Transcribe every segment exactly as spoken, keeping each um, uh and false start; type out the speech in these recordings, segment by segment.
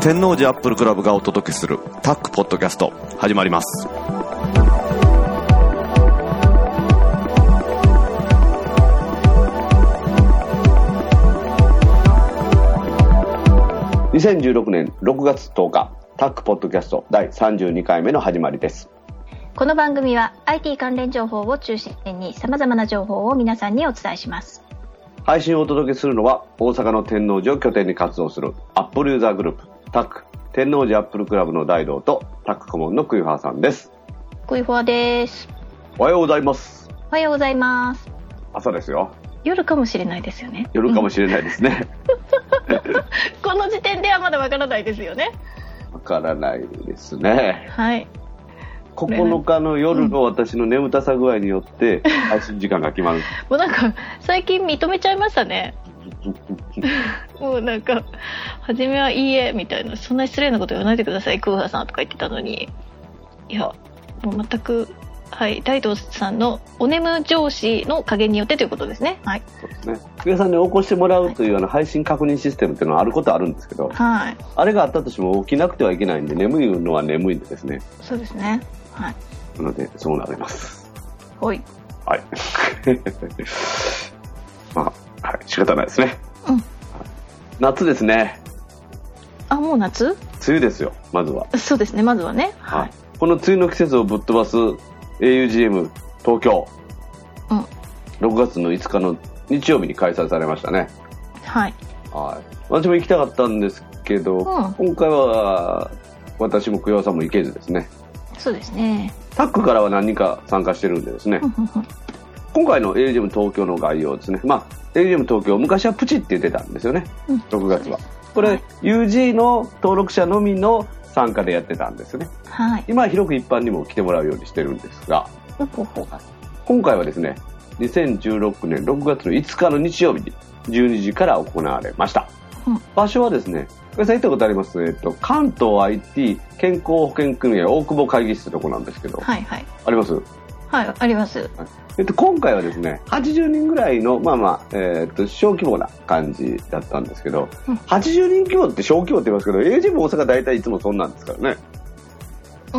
天王寺アップルクラブがお届けするタックポッドキャスト始まります。 にせんじゅうろくねんろくがつとおかタックポッドキャストだいさんじゅうにかいめの始まりです。 この番組は アイティー 関連情報を中心に様々な情報を皆さんにお伝えします。 配信をお届けするのは大阪の天王寺を拠点に活動するアップルユーザーグループタック天王寺アップルクラブの大道とタック顧問のクイファーさんです。 クイファーです。 おはようございます。 おはようございます。 朝ですよ。 夜かもしれないですよね。 夜かもしれないですね、 うん、この時点ではまだわからないですよね。 わからないですね。 はい。 ここのかの夜の私の眠たさ具合によって配信時間が決まる。 もうなんか最近認めちゃいましたね。もうなんか初めはいいえみたいな、そんな失礼なこと言わないでくださいクーハーさんとか言ってたのに、いやもう全く、はい、大道さんのお眠上司の加減によってということですね。はい、 そうですね。クイさんに起こしてもらうという、はい、あの配信確認システムっていうのはあることはあるんですけど、はい、あれがあったとしても起きなくてはいけないんで、眠いのは眠いんでですね。 そうですね。はい。 なのでそうなります。 はい。 はい。まあ、はい、仕方ないですね。うん。夏ですね。 あ、もう夏？ 梅雨ですよ。まずは。 そうですね。まずはね。 はい。この梅雨の季節をぶっ飛ばす エーユージーエム 東京。うん。ろくがつのいつかの日曜日に開催されましたね。 はい。 はい。私も行きたかったんですけど、うん、今回は私もクヨさんも行けずですね。 そうですね。 タックからは何人か参加してるんでですね。今回の エーユージーエム 東京の概要ですね。まあ エーユージーエム 東京昔はプチって言ってたんですよね。うん、ろくがつは。これ、はい、ユージー の登録者のみの参加でやってたんですよね。はい。今は広く一般にも来てもらうようにしてるんですが、今回はですね、にせんじゅうろくねんろくがつのいつかの日曜日にじゅうにじから行われました。うん、場所はですね、これさん行ったことあります、えっと、関東 アイティー 健康保険組合大久保会議室ってとこなんですけど、はいはい、あります？ はい、あります。はい、 えっと、今回はですね、はちじゅうにんぐらいの、まあまあ、えー、っと、小規模な感じだったんですけど、うん、はちじゅうにん規模って小規模って言いますけど、エージーエム 大阪大体いつもそんなんですからね。 うん。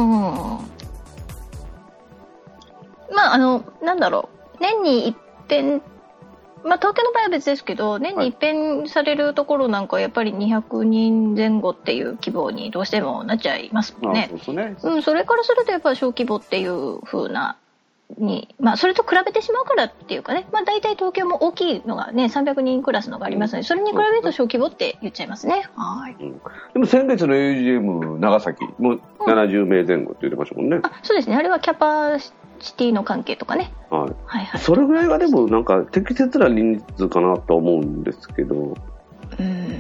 まあ、あの、なんだろう、年に一遍、まあ、東京の場合は別ですけど、年に一遍されるところなんかはやっぱりにひゃくにんぜん後っていう規模にどうしてもなっちゃいますもんね。 そうですね。 うん、それからするとやっぱり小規模っていう風なに、まあ、それと比べてしまうからっていうかね、まあ、大体東京も大きいのがねさんびゃくにんクラスのがありますので、それに比べると小規模って言っちゃいますね。はい、うん、 でも先月の エーユージーエム 長崎もななじゅうめいぜん後って言ってましたもんね。うん、 あ、そうですね。あれはキャパシティの関係とかね。はい。 はいはい。それぐらいがでもなんか適切な人数かなと思うんですけど、うん、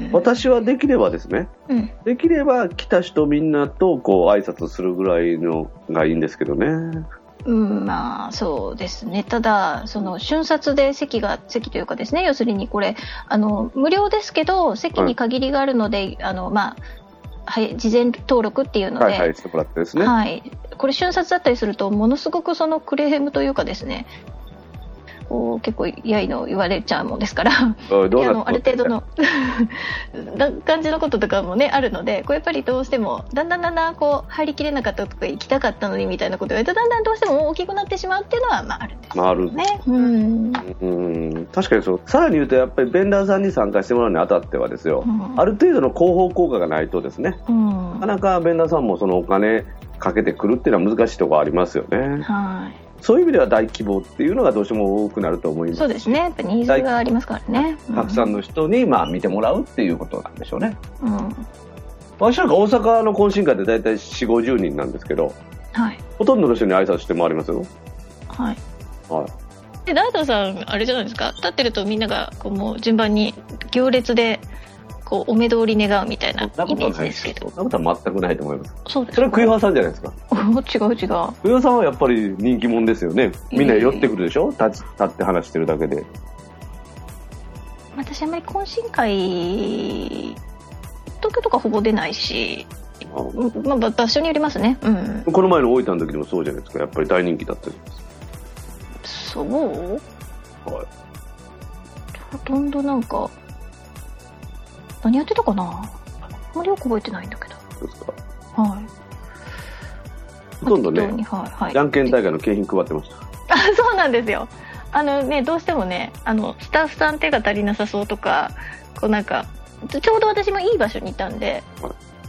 私はできればですね、うん、できれば来た人みんなとこう挨拶するぐらいのがいいんですけどね。 うん、まあそうですね。ただその瞬殺で席が席というかですね、要するにこれあの無料ですけど席に限りがあるので、はい、あのまあはい、事前登録っていうので、 はいはい、してもらってですね。 はい、これ瞬殺だったりするとものすごくそのクレームというかですね、こう結構やいの言われちゃうもんですから、どうあのある程度の感じのこととかもねあるので、こうやっぱりどうしてもだんだんだんだんこう入りきれなかったとか行きたかったのにみたいなことを言われるとだんだんどうしても大きくなってしまうっていうのはまああるんですよね。まあ、あるね。うん。 うん、確かにそう。さらに言うとやっぱりベンダーさんに参加してもらうにあたってはですよ、うん、ある程度の広報効果がないとですね、うん、なかなかベンダーさんもそのお金かけてくるっていうのは難しいところありますよね。はい。そういう意味では大規模っていうのがどうしても多くなると思います。 そうですね。やっぱニーズがありますからね。 たくさんの人にまあ見てもらうっていうことなんでしょうね。うん。私なんか大阪の懇親会でだいたいよんじゅう、ごじゅうにんなんですけど、はい。ほとんどの人に挨拶して回りますよ。 はい。はい。で、大道さんあれじゃないですか。立ってるとみんながこうもう順番に行列でこうお目通り願うみたいなイメージですけど。 そんなことは全くないと思います。 そうですか。 それはクイハーさんじゃないですか。 違う違う。クイハーさんはやっぱり人気者ですよね。みんな寄ってくるでしょ。立ち立って話してるだけで。 私あんまり懇親会東京とかほぼ出ないし、あまあ場所によりますね。うん。 この前の大分の時でもそうじゃないですか。やっぱり大人気だったじゃないですか。そう。はい。ほとんどなんか。何やってたかな。 まりよく覚えてないんだけど。 そうですか。 はい。 ほとんどね、 はいはい、 じゃんけん大会の景品配ってました。 あ、そうなんですよ。あのね、どうしてもね、あのスタッフさん手が足りなさそうとか、こうなんかちょうど私もいい場所にいたんで、はい、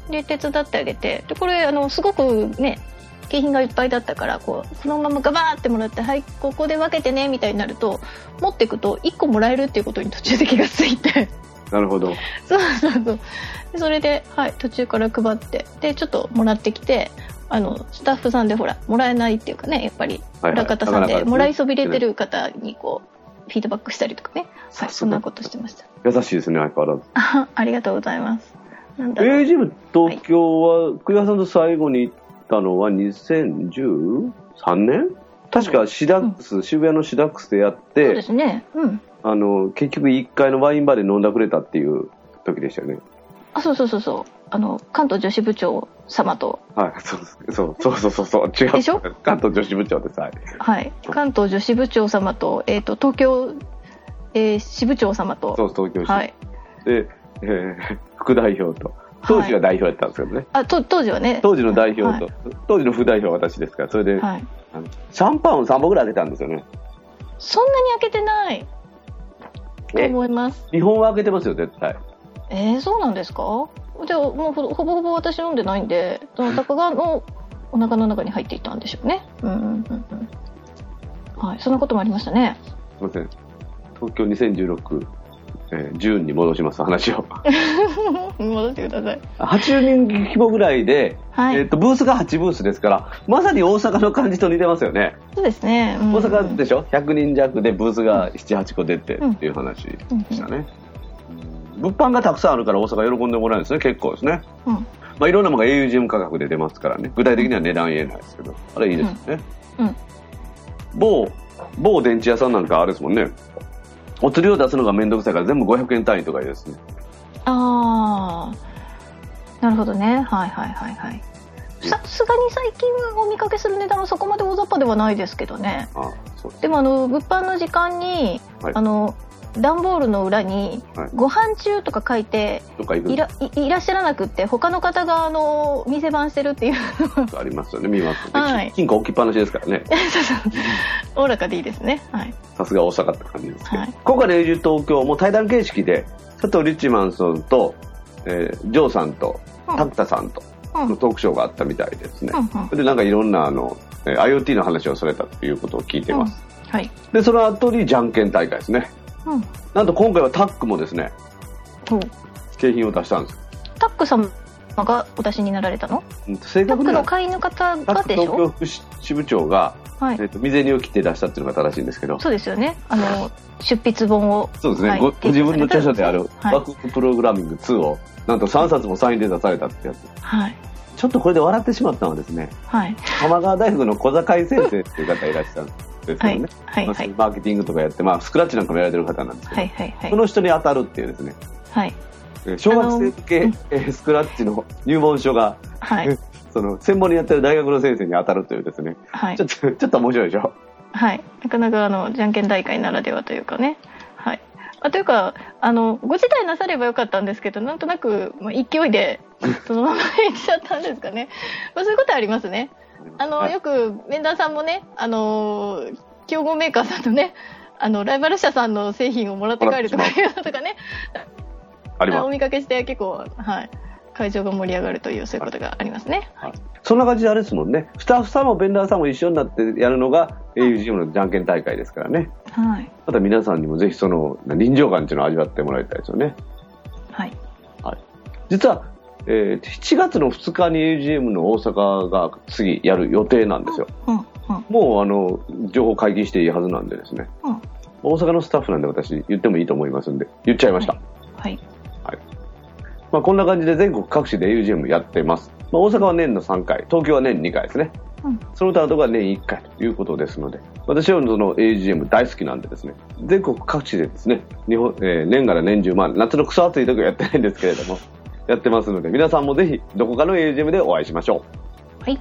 で手伝ってあげて、でこれあのすごくね景品がいっぱいだったから、こうそのままガバーってもらって、はいここで分けてねみたいになると、持っていくといっこもらえるっていうことに途中で気がついて。 なるほど。 そうそうそう。でそれで、はい、途中から配って、でちょっともらってきて、あのスタッフさんでほらもらえないっていうかね、やっぱり裏方さんでもらいそびれてる方にこうフィードバックしたりとかね、はい、そんなことしてました。 優しいですね、相変わらず。 あ、ありがとうございます。 なんだろう、エージーエム 東京は、はい、栗原さんと最後に行ったのはにせんじゅうさんねん、確かシダックス、うん、渋谷のシダックスでやって、 そうですね、うん、 あの結局いっかいのワインバーで飲んだくれたっていう時でしたよね。 あ、そうそうそうそう、あの関東女子部長様と、 はい、そうそうそうそうそうそう違うでしょ、関東女子部長です。はい、 はい、関東女子部長様と、えーと、東京、えー、支部長様と、 そう東京支、 はい、 で、えー、副代表と、当時は代表やったんですけどね、 はい、あと当時はね、 当時の代表と、はい、当時の副代表は私ですから、それで、はい、あのシャンパンをさんぼんぐらい開けたんですよね。 そんなに開けてないと思います。 にほんは開けてますよ絶対。 えー、そうなんですか。じゃあもうほぼほぼ私飲んでないんで、どなたかがのお腹の中に入っていたんでしょうね。うんうんうんうん。はい、そんなこともありましたね。 すみません。東京にせんじゅうろく、えー、ジューンに戻します話を。 戻してください。 はちじゅうにん規模ぐらいで、はい、えー、とブースがはちブースですから、まさに大阪の感じと似てますよね。 そうですね。うんうん、 大阪でしょ。ひゃくにん弱でブースがななはちこ出てっていう話でしたね。うんうんうん、物販がたくさんあるから大阪喜んでもらえるんですね。結構ですね、うん、まあ、いろんなものが エーユージーエム 価格で出ますからね。具体的には値段言えないですけど、あれいいですよね、うんうん、某某電池屋さんなんかあれですもんね、お釣りを出すのが面倒くさいから全部ごひゃくえん単位とかですね。 ああ、なるほどね。はいはいはいはい。さすがに最近お見かけする値段はそこまで大雑把ではないですけどね。ああ、そうです。でもあの物販の時間に、はい、あの段ボールの裏にご飯中とか書いて、はい、い, ら い, いらっしゃらなくって他の方があの店番してるっていうありますよね。見ますよね、 はい、 金庫置きっぱなしですからね。 おおらかでいいですね。 さすが大阪って感じですけど、はい、今回のエージー東京も対談形式で佐藤リッチマンさんと、えー、ジョーさんとタクタさんとのトークショーがあったみたいですね、うんうん、でなんかいろんなあの IoT の話をされたということを聞いてます、うん、はい、でその後にじゃんけん大会ですね、うん、なんと今回はタックもですね、うん、景品を出したんです。 タック様がお出しになられたの？正確にはタックの会員の方がでしょ。 東京副支部長が、はい、えー、と未然を切って出したっていうのが正しいんですけど。 そうですよね。あの出筆本を、 そうですね、はい、ご自分の著書である、はい、バックプログラミングツーをなんとさんさつもサインで出されたってやつ、はい、ちょっとこれで笑ってしまったのはですね、はい、玉川大学の小坂井先生っていう方いらっしゃるんですよね、はいはいはい、マーケティングとかやって、まあ、スクラッチなんかもやられてる方なんですけど、はいはいはい、その人に当たるっていうですね、はい、小学生向け、えー、スクラッチの入門書が、はい、その専門にやってる大学の先生に当たるというですね、はい、ちょっとちょっと面白いでしょ。 はい、なかなかあのじゃんけん大会ならではというかね、はい、あというかあのご辞退なさればよかったんですけど、なんとなく、まあ、勢いでそのまま行っちゃったんですかね。まあ、そういうことありますね。あのよくメンダーさんもね、あの競合メーカーさんとね、あのライバル社さんの製品をもらって帰るとかいうのとかね、あります。お見かけして結構、はい、会場が盛り上がるというそういうことがありますね。はい、 そんな感じであれですもんね。スタッフさんもベンダーさんも一緒になってやるのが エーユージーエム のじゃんけん大会ですからね。はい。また皆さんにもぜひその臨場感っていうのを味わってもらいたいですよね。はい。はい。実は、えー、しちがつのふつかに エーユージーエム の大阪が次やる予定なんですよ。うんうん、もうあの情報解禁していいはずなんでですね。うん、大阪のスタッフなんで私言ってもいいと思いますんで言っちゃいました。はい。はいはい、まあ、こんな感じで全国各地で エーユージーエム やってます。まあ、大阪は年のさんかい、東京は年にかいですね。うん、その他のところは年いっかいということですので、私はその エーユージーエム 大好きなんでですね、全国各地でですね、日本、えー、年がら年中、まあ夏のクソ暑い時はやってないんですけれども、やってますので、皆さんもぜひどこかの エーユージーエム でお会いしましょう。はい。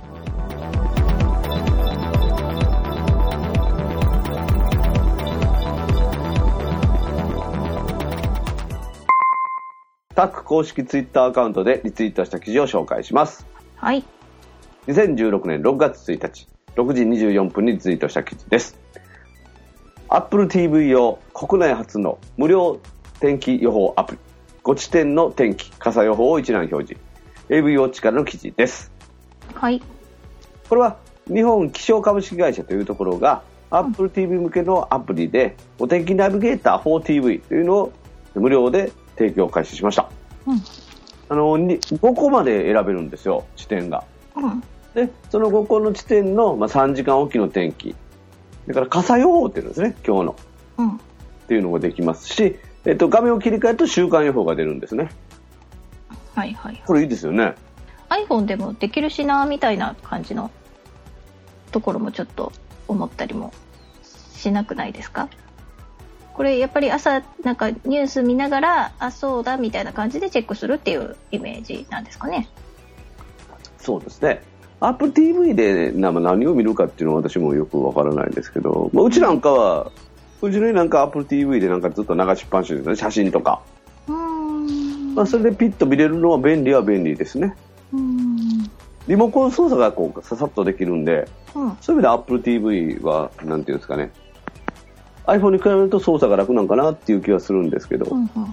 タック公式ツイッターアカウントでリツイートした記事を紹介します。 はい。 にせんじゅうろくねんろくがつついたちろくじにじゅうよんぷんにリツイートした記事です。Apple ティーブイ 用国内初の無料天気予報アプリ、ご地点の天気傘予報を一覧表示、 エーブイ ウォッチからの記事です。 はい。 これは日本気象株式会社というところが、うん、Apple ティーブイ 向けのアプリでお天気ナビゲーター フォーティーブイ というのを無料で提供開始しました。うん、あのごこまで選べるんですよ、地点が。うん、でそのごこの地点の、まあ、さんじかんおきの天気、だから傘予報っていうんですね、今日の、うん、っていうのもできますし、えっと、画面を切り替えると週間予報が出るんですね。 はいはい、 これいいですよね。 iPhone でもできるしなみたいな感じのところもちょっと思ったりもしなくないですか。これやっぱり朝なんかニュース見ながら、あそうだみたいな感じでチェックするっていうイメージなんですかね。 そうですね。Apple ティーブイ で何を見るかっていうのは私もよくわからないんですけど、まあ、うちなんかはうちのなんか Apple ティーブイ でなんかずっと流しっぱなしですね、写真とか。うーん、まあ、それでピッと見れるのは便利は便利ですね。うーん、リモコン操作がこうささっとできるんで、うん、そういう意味で Apple ティーブイ はなんていうんですかね、 iPhone に比べると操作が楽なんかなっていう気はするんですけど、うんうんうんうん、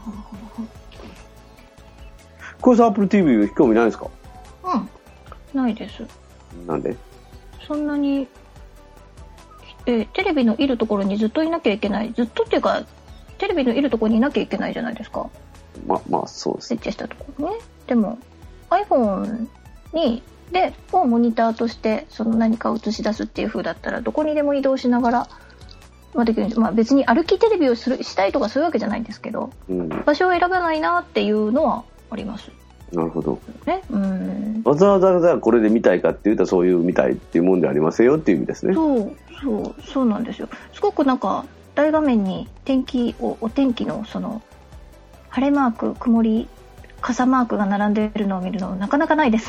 これさ Apple ティーブイ 興味ないですか。 うん、ないです。 なんで？ そんなに、えー、テレビのいるところにずっといなきゃいけない、ずっとっていうかテレビのいるところにいなきゃいけないじゃないですか。 ままあそうです。 設置したところね。でも iPhone にでをモニターとしてその何かを映し出すっていう風だったらどこにでも移動しながら、まあできる、まあ、別に歩きテレビをするしたいとかそういうわけじゃないんですけど、うん、場所を選ばないなっていうのはあります。 なるほど、 ね、うん、 わざわざこれで見たいかっていうとそういう見たいっていうもんではありませんよっていう意味ですね。 そうそうそうなんですよ。すごくなんか大画面に天気をお天気のその晴れマーク、曇り、傘マークが並んでいるのを見るのなかなかないです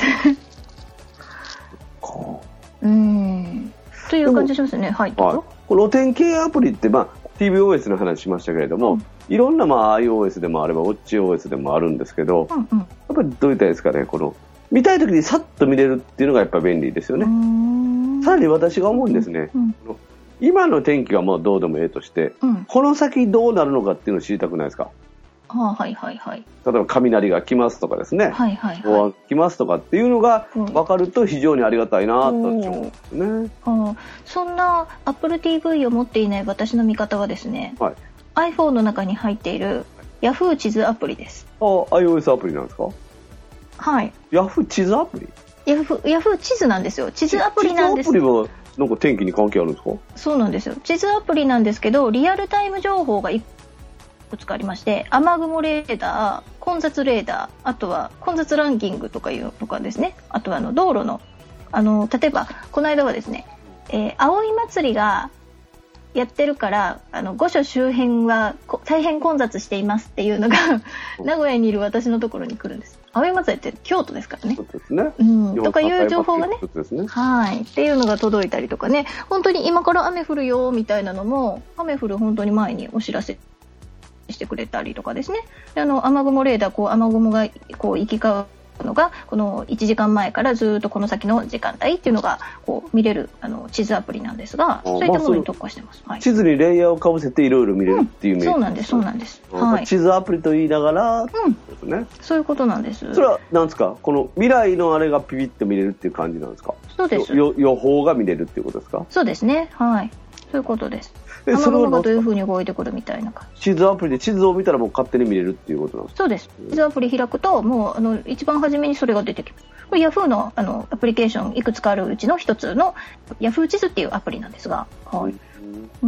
うーんという感じしますね。はい、どうぞ。 このお天気アプリって、まあ、ティーブイオーエス の話しましたけれども、うん、いろんな、まあ、iOS でもあれば WatchOS でもあるんですけど、うんうん、やっぱりどういったですかね、この見たい時にさっと見れるっていうのがやっぱり便利ですよね。さらに私が思うんですね、うんうん、今の天気はもうどうでもええとして、うん、この先どうなるのかっていうのを知りたくないですか。 あ、はいはいはい。 例えば雷が来ますとかですね、 はいはいはい、 来ますとかっていうのが分かると非常にありがたいなと思うんですね。 あ、そんな Apple ティーブイ を持っていない私の見方はですね、はい、iPhone の中に入っている Yahoo 地図アプリです。 あ、iOS アプリなんですか。 はい。 Yahoo 地図アプリ。 Yahoo、Yahoo 地図なんですよ。地図アプリなんです。 地図アプリはなんか天気に関係あるんですか。 そうなんですよ。地図アプリなんですけど、リアルタイム情報がいくつかありまして、雨雲レーダー、混雑レーダー、あとは混雑ランキングとかいうとかですね、あとはあの道路のあの例えばこの間はですね、えー、葵祭がやってるからあの御所周辺は大変混雑していますっていうのが名古屋にいる私のところに来るんです。葵祭って京都ですからね。 そうですね。 うん、とかいう情報がね、ね、はいっていうのが届いたりとかね、本当に今から雨降るよみたいなのも雨降る本当に前にお知らせしてくれたりとかですね。であの雨雲レーダー、こう雨雲がこう行き交うのがこのいちじかんまえからずっとこの先の時間帯っていうのがこう見れるあの地図アプリなんですが、そういったものに特化してます。 はい、地図にレイヤーをかぶせていろいろ見れるっていうイメージ、うん、 そうなんですそうなんです、 はい、地図アプリと言いながら、うんですね、 そういうことなんです。 それはなんですか、この未来のあれがピピッと見れるっていう感じなんですか。 そうです。 よ予報が見れるっていうことですか。 そうですね、はい、そういうことです。雨雲がどういう風に動いてくるみたいな感じ。 地図アプリで地図を見たらもう勝手に見れるっていうことなんですか。 そうです。地図アプリ開くともうあの一番初めにそれが出てきます。これ Yahoo の, あのアプリケーションいくつかあるうちの一つの Yahoo 地図っていうアプリなんですが、はい、うん、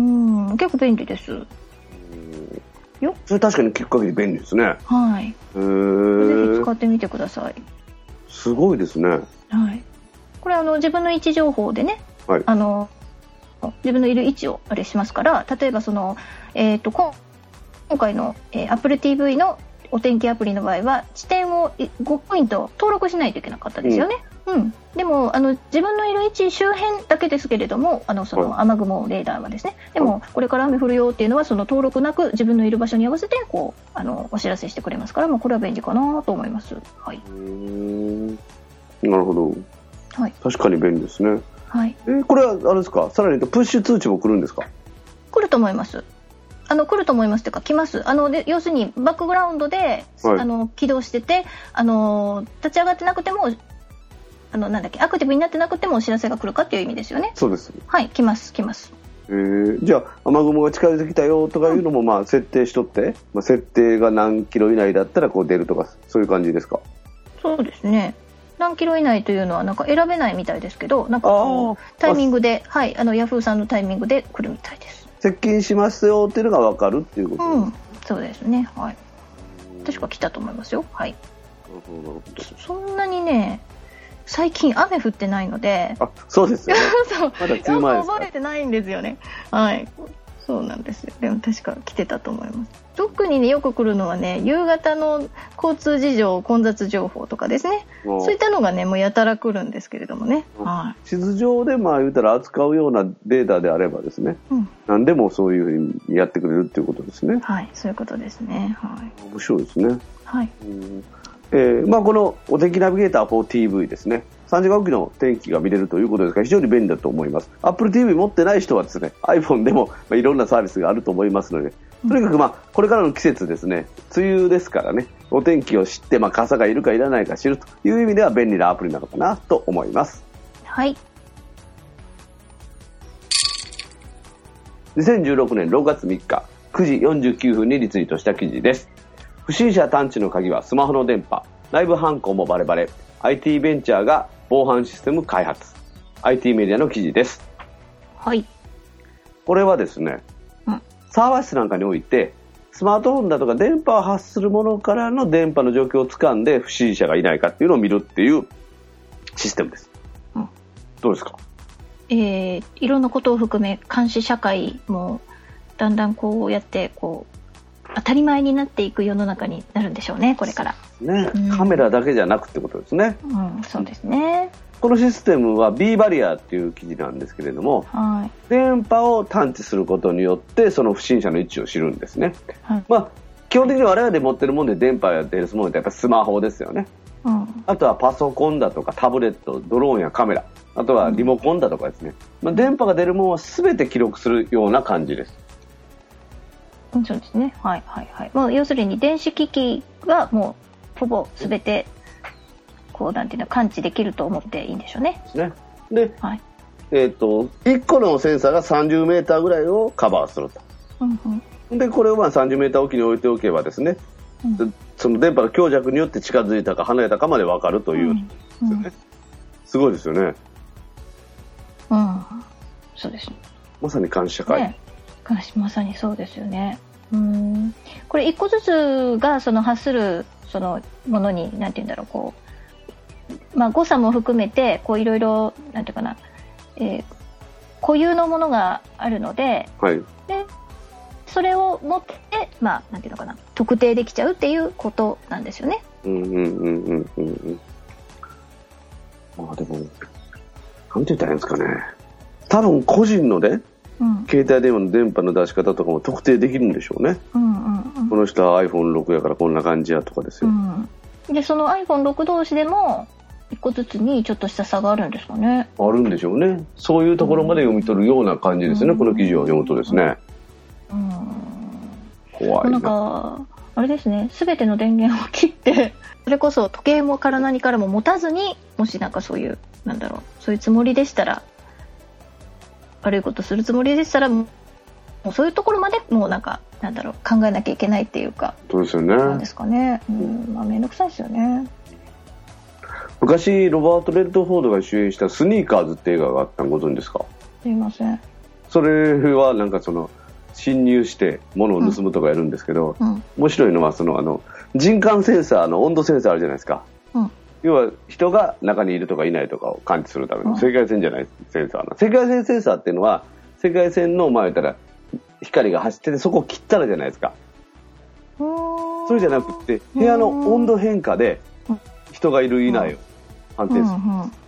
結構便利です。うんよ。 それ確かに聞く限り便利ですね。 はい。へー。ぜひ使ってみてください。 すごいですね。はい。 これあの自分の位置情報でね、はい、あの自分のいる位置をあれしますから、例えばその、えー、と今回の、えー、Apple ティーブイ のお天気アプリの場合は地点をごポイント登録しないといけなかったですよね。 うん、でもあの自分のいる位置周辺だけですけれども、あのその雨雲レーダーはですね、でもこれから雨降るよっていうのはその登録なく自分のいる場所に合わせてこうあのお知らせしてくれますから、もうこれは便利かなと思います。はい。 うーん、なるほど。 はい。 確かに便利ですね。 はい。 えー、これはあれですか、さらに言うとプッシュ通知も来るんですか？ 来ると思います。あの来ると思いますというか来ます。あので要するにバックグラウンドで、はい、あの起動してて、あの立ち上がってなくても、あのなんだっけアクティブになってなくてもお知らせが来るかっていう意味ですよね。 そうです。 はい、来ます来ます。 えー、じゃあ雨雲が近づいてきたよとかいうのもまあ設定しとって、うん、まあ、設定が何キロ以内だったらこう出るとかそういう感じですか？ そうですね。何キロ以内というのはなんか選べないみたいですけど、なんかこうタイミングで、はい、あのヤフーさんのタイミングで来るみたいです。 接近しますよっていうのが分かるっていうことです、 うん、そうですね。はい。確か来たと思いますよ。はい。そんなにね、最近雨降ってないので。 あ、そうですよね。 そう。 まだ梅雨前ですから。 覚えてないんですよね。はい。そうなんですよ。でも確か来てたと思います。特にねよく来るのはね、夕方の交通事情混雑情報とかですね。そういったのがねもうやたら来るんですけれどもね。はい。 地図上でまあ言うたら扱うようなデータであればですね、うん、何でもそういうふうにやってくれるっていうことですね。 はい、そういうことですね。はい。 面白いですね。 はい。 うん、えー、まあこのお天気ナビゲーター フォーティーブイ ですね。さんじかんおきの天気が見れるということですから非常に便利だと思います。 Apple ティーブイ 持ってない人はですね iPhone でも、まあ、いろんなサービスがあると思いますので、とにかくまあこれからの季節ですね、梅雨ですからね、お天気を知って、まあ、傘がいるかいらないか知るという意味では便利なアプリなのかなと思います。 はい。 にせんじゅうろくねんろくがつみっかくじよんじゅうきゅうふんにリツイートした記事です。不審者探知の鍵はスマホの電波、内部犯行もバレバレ、 アイティー ベンチャーが防犯システム開発。 アイティー メディアの記事です。 はい。 これはですね、うん、サーバー室なんかにおいてスマートフォンだとか電波を発するものからの電波の状況をつかんで不審者がいないかっていうのを見るっていうシステムです。うん、どうですか？ えー、いろんなことを含め監視社会もだんだんこうやってこう当たり前になっていく世の中になるんでしょうね、これから。 ね、うん、カメラだけじゃなくってことですね。 うん、そうですね。 このシステムは B バリアっていう記事なんですけれども、はい、電波を探知することによってその不審者の位置を知るんですね。はい、まあ基本的に我々で持ってるもので電波が出るものってやっぱりスマホですよね。うん、あとはパソコンだとかタブレット、ドローンやカメラ、あとはリモコンだとかですね、まあ、電波が出るものは全て記録するような感じです。 そうですね。はいはいはい。もう要するに電子機器はもうほぼ全てこうなんていうの感知できると思っていいんでしょうね。 ですね。で、はい、えっといっこのセンサーがさんじゅうメーターぐらいをカバーすると。うんうん、でこれをまあさんじゅうメーターおきに置いておけばですね、うん、その電波の強弱によって近づいたか離れたかまで分かるという、うんうん、すごいですよね。 うん、そうです。 まさに監視社会。ね、 まさにそうですよね。うーん、これ一個ずつがその発するそのものになんていうんだろう、こう、まあ、誤差も含めてこういろいろなんていうかな、えー、固有のものがあるので、はい、でそれを持ってまあなんていうのかな、特定できちゃうっていうことなんですよね。 うんうんうんうんうん。まあでもなんて言ったらいいんですかね。多分個人のね。うん、携帯電話の電波の出し方とかも特定できるんでしょうね。うんうんうん、この人は アイフォンシックス やからこんな感じやとかですよ。 うん、でその アイフォンシックス 同士でも一個ずつにちょっとした差があるんですかね。 あるんでしょうね。そういうところまで読み取るような感じですね、うん、この記事を読むとですね。うん、怖いな。なんかあれですね、全ての電源を切ってそれこそ時計もから何からも持たずに、もしなんかそういうなんだろう、そういうつもりでしたら、悪いことするつもりでしたらもうそういうところまでもうなんかなんだろう考えなきゃいけないっていうか。そうですよね。 なんですかね。うん、まあ面倒くさいですよね。 昔ロバート・レッドフォードが主演したスニーカーズって映画があったのご存知ですか？ すいません。 それはなんかその侵入して物を盗むとかやるんですけど、うんうん、面白いのはそのあの人感センサーの温度センサーあるじゃないですか。うん、要は人が中にいるとかいないとかを感知するための赤外線じゃないセンサーな。赤外線センサーっていうのは赤外線の前から光が走っててそこを切ったらじゃないですか。それじゃなくって部屋の温度変化で人がいるいないを判定する。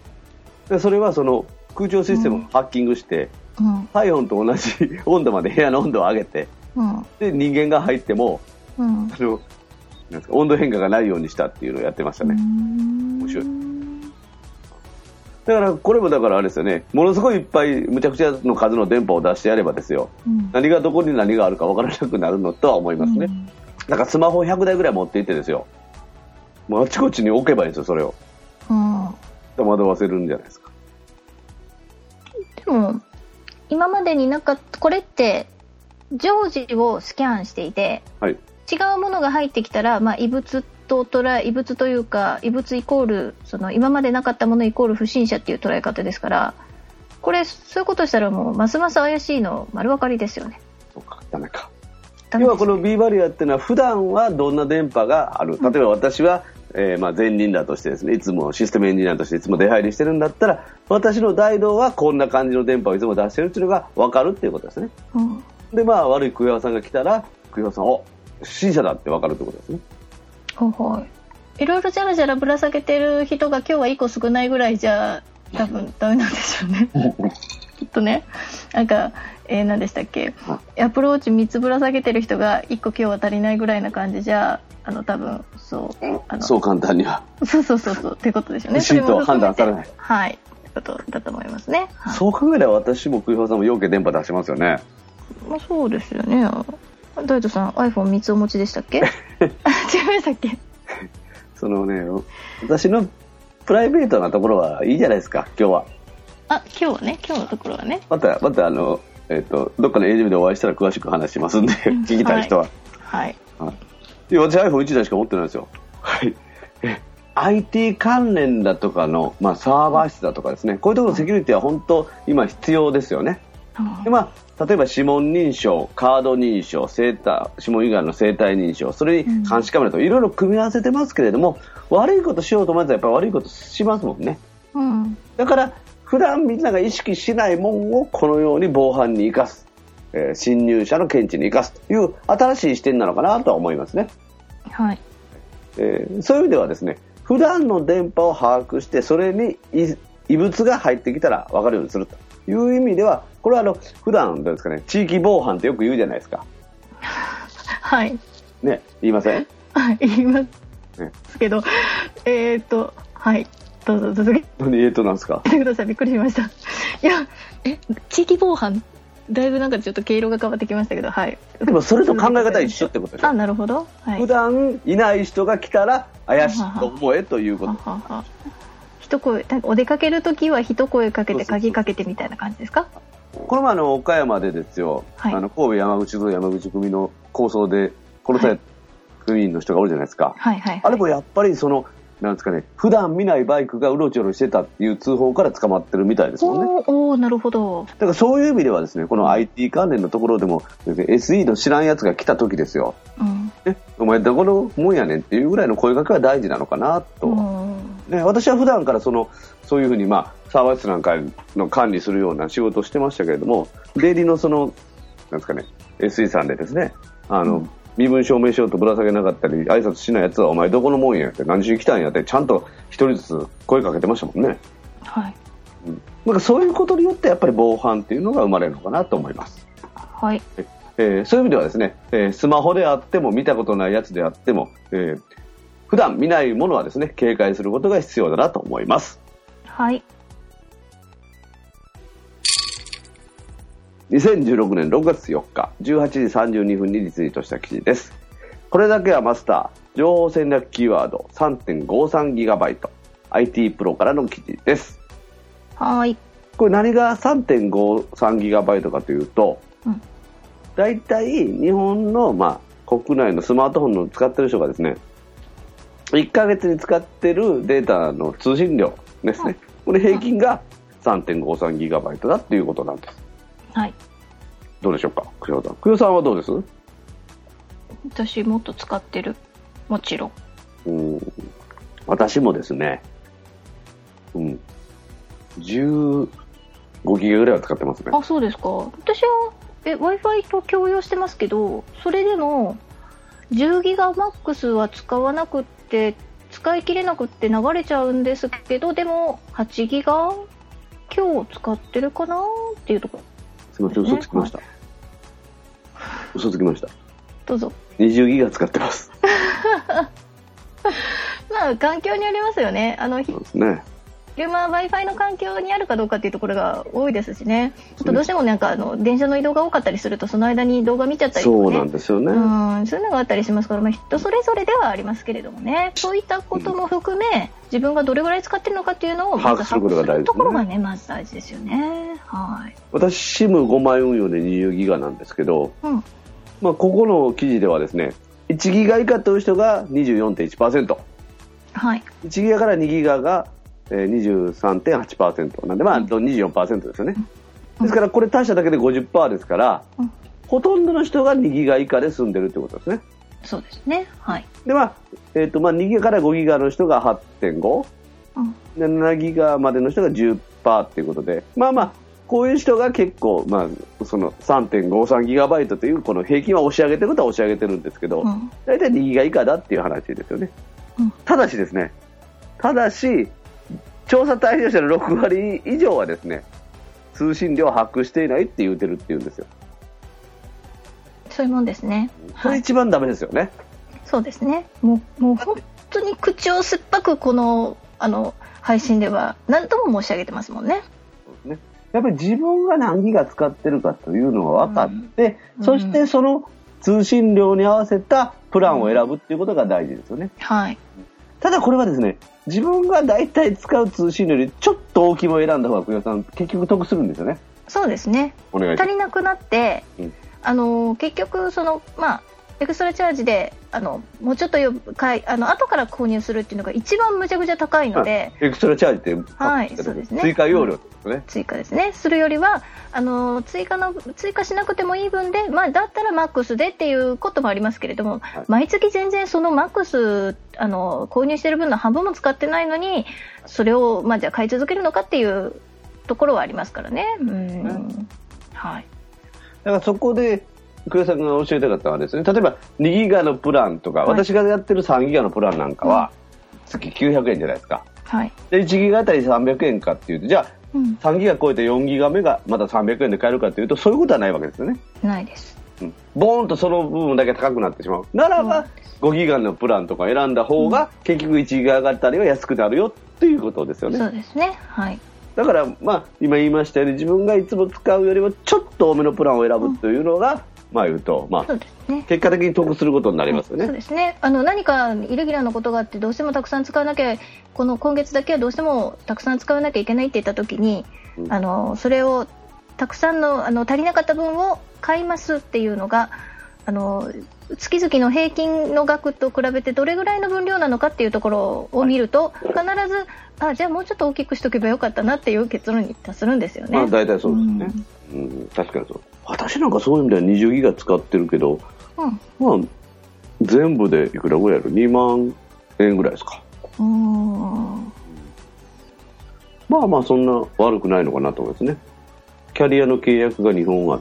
でそれはその空調システムをハッキングして、うん、体温と同じ温度まで部屋の温度を上げて、うん、で人間が入っても、うん、あのなんですか温度変化がないようにしたっていうのをやってましたね。面白い。だからこれもだからあれですよね、ものすごいいっぱいむちゃくちゃの数の電波を出してやればですよ、うん、何がどこに何があるか分からなくなるのとは思いますね、うん、だからスマホひゃくだいぐらい持っていってですよ、もうあちこちに置けばいいんですよそれを、うん、惑わせるんじゃないですか。 でも今までになんかこれって常時をスキャンしていて、はい、違うものが入ってきたら、まあ、異物と捉え異物というか異物イコールその今までなかったものイコール不審者っていう捉え方ですから、これそういうことしたらもうますます怪しいの丸分かりですよね。 そうか、ダメか。要はこの B バリアっていうのは普段はどんな電波がある、例えば私は、うんえー、まあ前任だとしてですね、いつもシステムエンジニアとしていつも出入りしてるんだったら、私の大道はこんな感じの電波をいつも出してるっていうのが分かるっていうことですね、うん、でまあ悪い栗原さんが来たら栗原さんお不審者だって分かるってことですね。はい、いろいろジャラジャラぶら下げてる人が今日はいっこ少ないぐらいじゃ多分ダメなんでしょうねきっとね、なんか、えー、何でしたっけ、アプローチみっつぶら下げてる人がいっこ今日は足りないぐらいな感じじゃあの多分そうあのそう簡単にはそうそうそうそうってことでしょうね。 きちんと判断されない、 はいってことだと思いますね、はい、 そう考えれば私も栗原さんも要件電波出しますよね。 まあそうですよね。大斗さん アイフォンみっつお持ちでしたっけ違いましたっけそのね私のプライベートなところはいいじゃないですか今日は。 あ今日はね今日のところはねまたまたあの、えー、とどっかのエージェムでお会いしたら詳しく話しますんで聞きたい人は、 はいはい、 いや私 アイフォンいちだいしか持ってないんですよ。はい。アイティー 関連だとかの、まあ、サーバー室だとかですね、こういうところのセキュリティは本当今必要ですよね。でまあ、例えば指紋認証、カード認証、生体指紋以外の生体認証、それに監視カメラといろいろ組み合わせてますけれども、悪いことしようと思ったらやっぱり悪いことしますもんね、うん、だから普段みんなが意識しないもんをこのように防犯に生かす、えー、侵入者の検知に生かすという新しい視点なのかなとは思いますね。 はい、 えー、そういう意味ではですね、普段の電波を把握してそれに異物が入ってきたら分かるようにするという意味では、これはあの普段ですかね、地域防犯ってよく言うじゃないですか。 はいね、言いません？ はい、言いますねけど、えー、っとはいどうぞ続け何えー、っとなんですか。 見てください、びっくりしました。いやえ地域防犯だいぶなんかちょっと毛色が変わってきましたけど、はい。 でもそれと考え方一緒ってことでしょ。 あ、なるほど。はい、 普段いない人が来たら怪しいと思えということ。ははは一声お出かけるときは一声かけて鍵かけてみたいな感じですか。 この前の岡山でですよ、はい、あの神戸山口と山口組の抗争で殺された組員の人がおるじゃないですか、はいはいはいはい、あれもやっぱりそのなんですかね、普段見ないバイクがうろちょろしてたっていう通報から捕まってるみたいですもんね。 おお、なるほど。 だからそういう意味ではですね、この アイティー 関連のところでも エスイー の知らんやつが来た時ですよ、うん、えお前どこのもんやねんっていうぐらいの声掛けは大事なのかなと、ね、私は普段からそのそういうふうに、まあ、サーバー室なんかの管理するような仕事をしてましたけれども、出入りのそのなんですかね エスイー さんでですね、あの、うん身分証明書とぶら下げなかったり挨拶しないやつはお前どこのもんやって何しに来たんやってちゃんと一人ずつ声かけてましたもんね。 はい、 うん、なんかそういうことによってやっぱり防犯っていうのが生まれるのかなと思います。 はい、 えー、そういう意味ではですね、えー、スマホであっても見たことないやつであっても、えー、普段見ないものはですね警戒することが必要だなと思います。 はい。 にせんじゅうろくねんろくがつよっかじゅうはちじさんじゅうにふんにリツイートした記事です。これだけはマスター情報戦略キーワード さんてんごさんギガバイト アイティー プロからの記事です。 はい。 これ何が さんてんごさんギガバイト かというと、うん、だいたい日本の、まあ、国内のスマートフォンの使ってる人がですねいっかげつに使ってるデータの通信量ですね、これ平均が さんてんごさんギガバイト だっていうことなんです。 はい、 どうでしょうか、くよさん。くよさんはどうです？ 私もっと使ってる、もちろん。 うん、私もですね、うん、じゅうごギガぐらいは使ってますね。 あ、そうですか。私はえ Wi-Fi と共用してますけど、それでもじゅうギガマックスは使わなくって使い切れなくって流れちゃうんですけど、でもはちギガ今日使ってるかなっていうところ、 すみません、嘘つきました、はい、嘘つきました。 どうぞ。 にじゅうギガ使ってますまあ環境にありますよね。あのそうですね、 昼間 Wi-Fi の環境にあるかどうかっていうところが多いですしね。ちょっとどうしてもなんかあの電車の移動が多かったりするとその間に動画見ちゃったりとかね。 そうなんですよね。 うん、そういうのがあったりしますから、まあ、人それぞれではありますけれどもね。そういったことも含め、うん、自分がどれぐらい使ってるのかっていうのをまず把握するところがね、まず大事ですよね。はい。 私 シムご 枚運用でにじゅうギガなんですけど、うん、まあここの記事ではですね、いちギガ以下という人が にじゅうよんてんいちパーセント、はい、いちギガからにギガが にじゅうさんてんはちパーセント なんで、まあ にじゅうよんパーセント ですよね、うん、ですからこれ足しただけで ごじゅっパーセント ですから、うん、ほとんどの人がにギガ以下で済んでるということですね。 そうですね、はい。 で、まあえーとまあ、にギガからごギガの人が はってんご、うん、でななギガまでの人が じゅっパーセント ということで、まあまあこういう人が結構、まあ、その さんてんごさんギガバイトというこの平均は押し上げてることは押し上げてるんですけど、うん、大体にギガ以下だっていう話ですよね、うん、ただしですね、ただし調査対象者のろくわり以上はですね、通信量を把握していないって言うてるって言うんですよ。 そういうもんですね。 それ一番ダメですよね、はい、 そうですね。もう、もう本当に口を酸っぱくこの、あの配信では何度も申し上げてますもんね。 そうですね。やっぱり自分が何ギガ使ってるかというのが分かって、うん、そしてその通信量に合わせたプランを選ぶっていうことが大事ですよね、うん、はい。ただこれはですね、自分が大体使う通信量よりちょっと大きいものを選んだ方が栗田さん結局得するんですよね。 そうですね。お願いします。足りなくなって、うん、あの結局そのまあエクストラチャージであのもうちょっとよかいあの後から購入するっていうのが一番むちゃくちゃ高いので、 エクストラチャージって、 はい、そうですね、 追加容量ですね、うん、 追加ですね、するよりはあの追加の追加しなくてもいい分で、まあ、だったらマックスでっていうこともありますけれども、はい、毎月全然そのマックスあの購入している分の半分も使ってないのにそれを、まあ、じゃあ買い続けるのかっていうところはありますからね。うん、うん、はい。 だからそこで栗田さんが教えたかったのはですね、例えばにギガのプランとか、はい、私がやってるさんギガのプランなんかは月きゅうひゃくえんじゃないですか、はい、でいちギガあたりさんびゃくえんかっていうと、じゃあ、うん、さんギガ超えてよんギガ目がまたさんびゃくえんで買えるかというとそういうことはないわけですよね。 ないです、うん、 ボーンとその部分だけ高くなってしまうならば、うん、ごギガのプランとか選んだ方が、うん、結局いちギガ上がったりは安くなるよっていうことですよね。 そうですね、はい。 だから、まあ、今言いましたように自分がいつも使うよりもちょっと多めのプランを選ぶというのが、うん、まあ言うと、まあそうですね、結果的に得することになりますよね。 そうですね。あの何かイレギュラーなことがあってどうしてもたくさん使わなきゃ、この今月だけはどうしてもたくさん使わなきゃいけないって言った時に、うん、あのそれをたくさんの、あの足りなかった分を買いますっていうのがあの月々の平均の額と比べてどれぐらいの分量なのかっていうところを見ると、はい、必ずあじゃあもうちょっと大きくしとけばよかったなっていう結論に達するんですよね。 まあ、大体そうですね、うんうん、確かにそう。私なんかそういう意味ではにじゅうギガ使ってるけど、うん、まあ全部でいくらぐらいやるにまんえんぐらいですか。うーん、まあまあそんな悪くないのかなと思いますね。キャリアの契約がにほんあって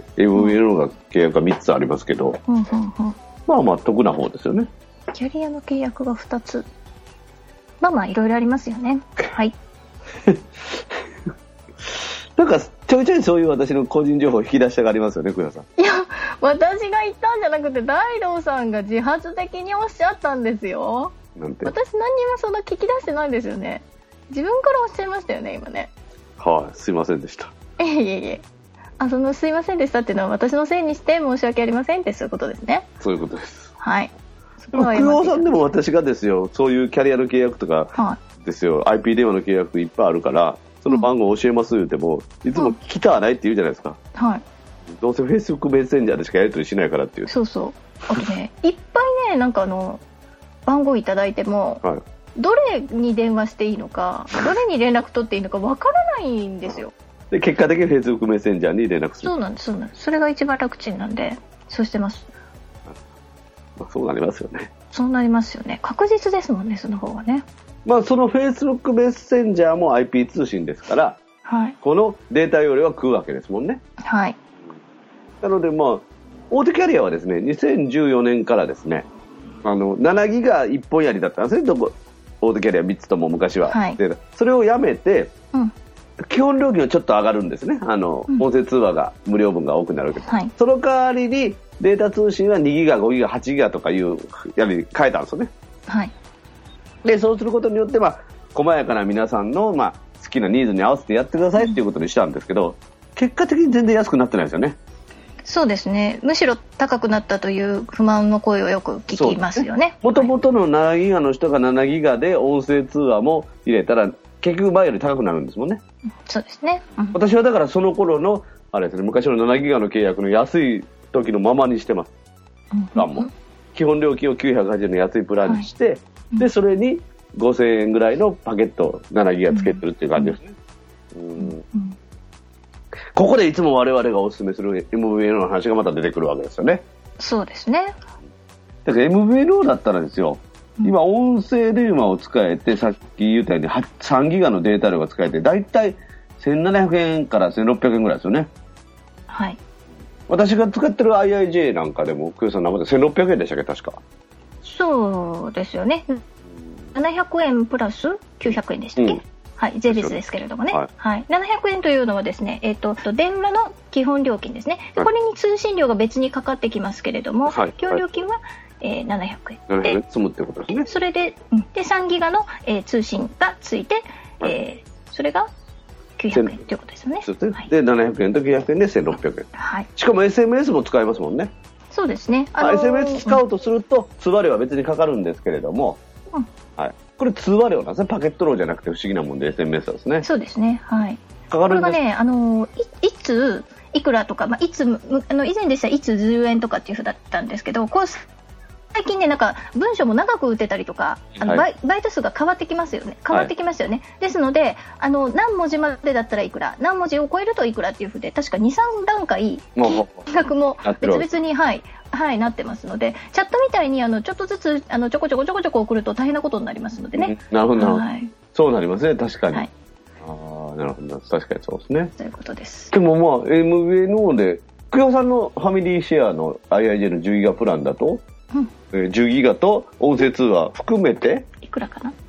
エムエル の契約がみっつありますけど、うんうんうん、まあまあ得な方ですよね。 キャリアの契約がふたつ、まあまあいろいろありますよね。はいなんかちょいちょいそういう私の個人情報を引き出したがりますよね、栗田さん。 いや、私が言ったんじゃなくて大道さんが自発的におっしゃったんですよ。なんて。私何にもそんな聞き出してないんですよね。自分からおっしゃいましたよね、今ね。 はい、すいませんでした。 いえいえいえ。あ、そのすいませんでしたっていうのは私のせいにして申し訳ありませんってそういうことですね。 そういうことです。 はい。 でも久保さんでも私がですよ、そういうキャリアの契約とかですよ、はい、アイピー 電話の契約いっぱいあるからその番号を教えます言うても、うん、いつも聞きたはないって言うじゃないですか、はい、どうせ Facebook メッセンジャーでしかやり取りしないからっていう。 そうそう。あとねいっぱいね、なんかあの番号いただいても、はい、どれに電話していいのかどれに連絡取っていいのかわからないんですよ。 で結果的に Facebook メッセンジャーに連絡する。 そうなんです、そうなんです。それが一番楽ちんなんでそうしてます。 まあ、そうなりますよね。 そうなりますよね。確実ですもんね、その方がね。 まあその Facebook メッセンジャーも アイピー 通信ですから、はい、このデータ容量は食うわけですもんね。はい。なのでまあ大手キャリアはですね、にせんじゅうよねんからですね、あのななギガいっぽんやりだったんですね、大手キャリアみっつとも昔は、はい、でそれをやめて、うん、 基本料金はちょっと上がるんですね。あの、うん、音声通話が無料分が多くなるわけです、はい、その代わりにデータ通信はにギガ、ごギガ、はちギガとかいうやり変えたんですよね。はい。でそうすることによって、まあ、細やかな皆さんの、まあ、好きなニーズに合わせてやってくださいっていうことにしたんですけど、結果的に全然安くなってないですよね。 そうですね。むしろ高くなったという不満の声をよく聞きますよね。 もともとのななギガの人がななギガで音声通話も入れたら結局前より高くなるんですもんね。 そうですね、 うん、私はだからその頃のあれですね、昔のななギガの契約の安い時のままにしてます、うんうんうん、基本料金をきゅうひゃくはちじゅうえんの安いプランにして、はい、でそれにごせんえんぐらいのパケットななギガつけてるっていう感じですね、うんうんうん、ここでいつも我々がお勧めする エムブイエヌオー の話がまた出てくるわけですよね。 そうですね。 だから エムブイエヌオー だったらですよ、今音声電話を使えて、さっき言ったようにさんギガのデータ量が使えてだいたいせんななひゃくえんからせんろっぴゃくえんぐらいですよね。 はい。 私が使ってる アイアイジェー なんかでもクヨさんの名前でせんろっぴゃくえんでしたっけ、確か。 そうですよね。ななひゃくえんプラスきゅうひゃくえんでしたっけ、うん、はい、税別ですけれどもね、はいはい、ななひゃくえんというのはですね、えー、と電話の基本料金ですね。これに通信料が別にかかってきますけれども、はい、基本料金は、えー、ななひゃくえんななひゃくえん積むってことですね。 それで、うん、でさんギガの、えー、通信がついて、はい、えー、それがきゅうひゃくえんということですよね。 そうですね、はい、でななひゃくえんときゅうひゃくえんでせんろっぴゃくえん、はい、しかも エスエムエス も使えますもんね。 そうですね、 あのー、エスエムエス 使おうとすると、うん、通話料は別にかかるんですけれども、うん、はい、これ通話料なんですね。パケット料じゃなくて不思議なもんで エスエムエス はですね。 そうですね、はい。かかるんです。これがね、あの い, いついくらとか、まあ、いつあの以前でしたらいつじゅうえんとかっていうふうだったんですけど、こう最近ね、なんか文章も長く打てたりとか、あの、はい、バ, イバイト数が変わってきますよね。変わってきますよね。はい、ですので、あの何文字までだったらいくら、何文字を超えるといくらっていうふうで、確かに、さんだんかい金額も別々に、はいはい、なってますので、チャットみたいにあのちょっとずつあのちょこちょこちょこちょこ送ると大変なことになりますのでね。 うん、なるほど、はい、そうなりますね、確かに。はい、あ、なるほど、確かにそうですね。 そういうことです。 でもまあ エムブイエヌオー で久代さんのファミリーシェアの アイアイジェー のじゅうギガプランだと、うん、えー、じゅうギガと音声通話含めていくらかな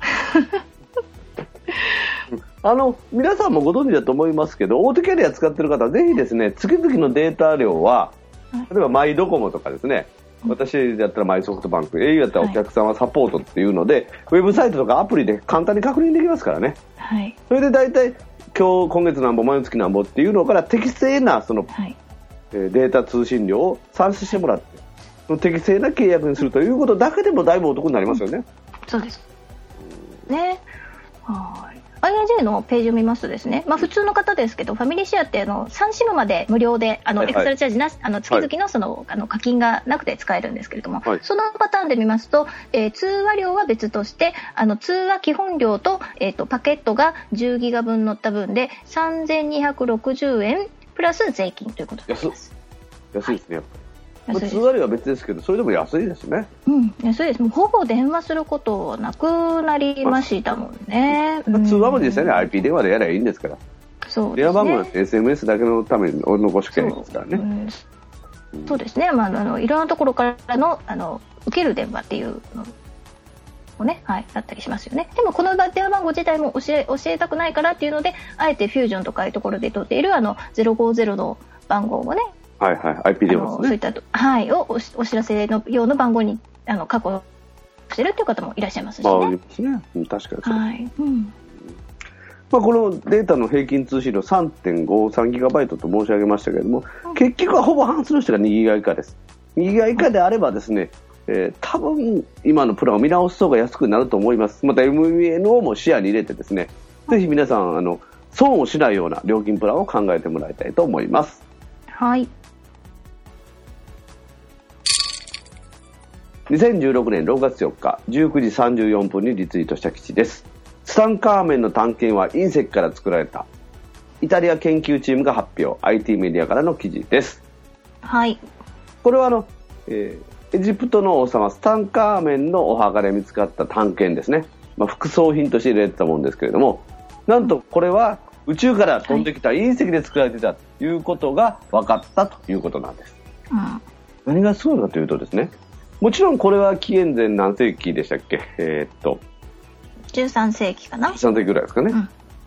あの皆さんもご存知だと思いますけど、大手キャリア使ってる方はぜひですね、月々のデータ量は例えばマイドコモとかですね、うん、私だったらマイソフトバンク、 au だったらお客様サポートっていうので、はい、ウェブサイトとかアプリで簡単に確認できますからね、はい、それで大体今日今月なんぼ毎月なんぼっていうのから適正なその、はい、えー、データ通信量を算出してもらって、その適正な契約にするということだけでもだいぶお得になりますよね、うん、 そうですね。はい、アイアイジェー のページを見ますとですね、まあ、普通の方ですけど、ファミリーシェアってあのさんシムまで無料であの、はい、エクストラチャージなし、あの月々 の, その、はい、あの課金がなくて使えるんですけれども、はい、そのパターンで見ますと、えー、通話料は別としてあの通話基本料 と,、えー、とパケットがじゅうギガ分乗った分でさんぜんにひゃくろくじゅうえんプラス税金ということになります。 安いですね、やっぱり。まあ、通話料は別ですけど、それでも安いですね。 うん、安いです。もうほぼ電話することはなくなりましたもんね。 まあ、通話も実際に アイピー 電話でやればいいんですから。 そうですね。 電話番号は エスエムエス だけのために残し権ですからね。 そう、うん、そうですね。まあ、あのいろんなところからのあの受ける電話っていうのもね、はい、だったりしますよね。でもこの電話番号自体も教え、教えたくないからっていうので、あえてフュージョンとかいうところで取っているあのゼロごゼロの番号をね、 はいはい、アイピー 電話ですね。 そういった、はい、を お, お知らせの用の番号にあの確保してるという方もいらっしゃいますしね。 ああ、いますね。確かにそう。 はい、うん、 まあ、このデータの平均通信量 さんてんごさんギガバイトと申し上げましたけれども、うん、結局はほぼ半数の人がにギガ以下です。にギガ以下であればですね、えー、多分今のプランを見直す方が安くなると思います。また エムブイエヌオー も視野に入れてですね、ぜひ皆さんあの損をしないような料金プランを考えてもらいたいと思います。 はい。 にせんじゅうろくねんろくがつよっかじゅうくじさんじゅうよんぷんにリツイートした記事です。ツタンカーメンの探検は隕石から作られた。イタリア研究チームが発表。 アイティー メディアからの記事です。 はい。 これはあの、えー、エジプトの王様ツタンカーメンのお墓で見つかった探検ですね。まあ、副葬品として入れてたものですけれども、なんとこれは宇宙から飛んできた隕石で作られていたということが分かったということなんです。うん、何がすごいかというとですね、もちろんこれは紀元前何世紀でしたっけ、えー、っとじゅうさんせいきかな、 じゅうさんせいきぐらいですかね、うん、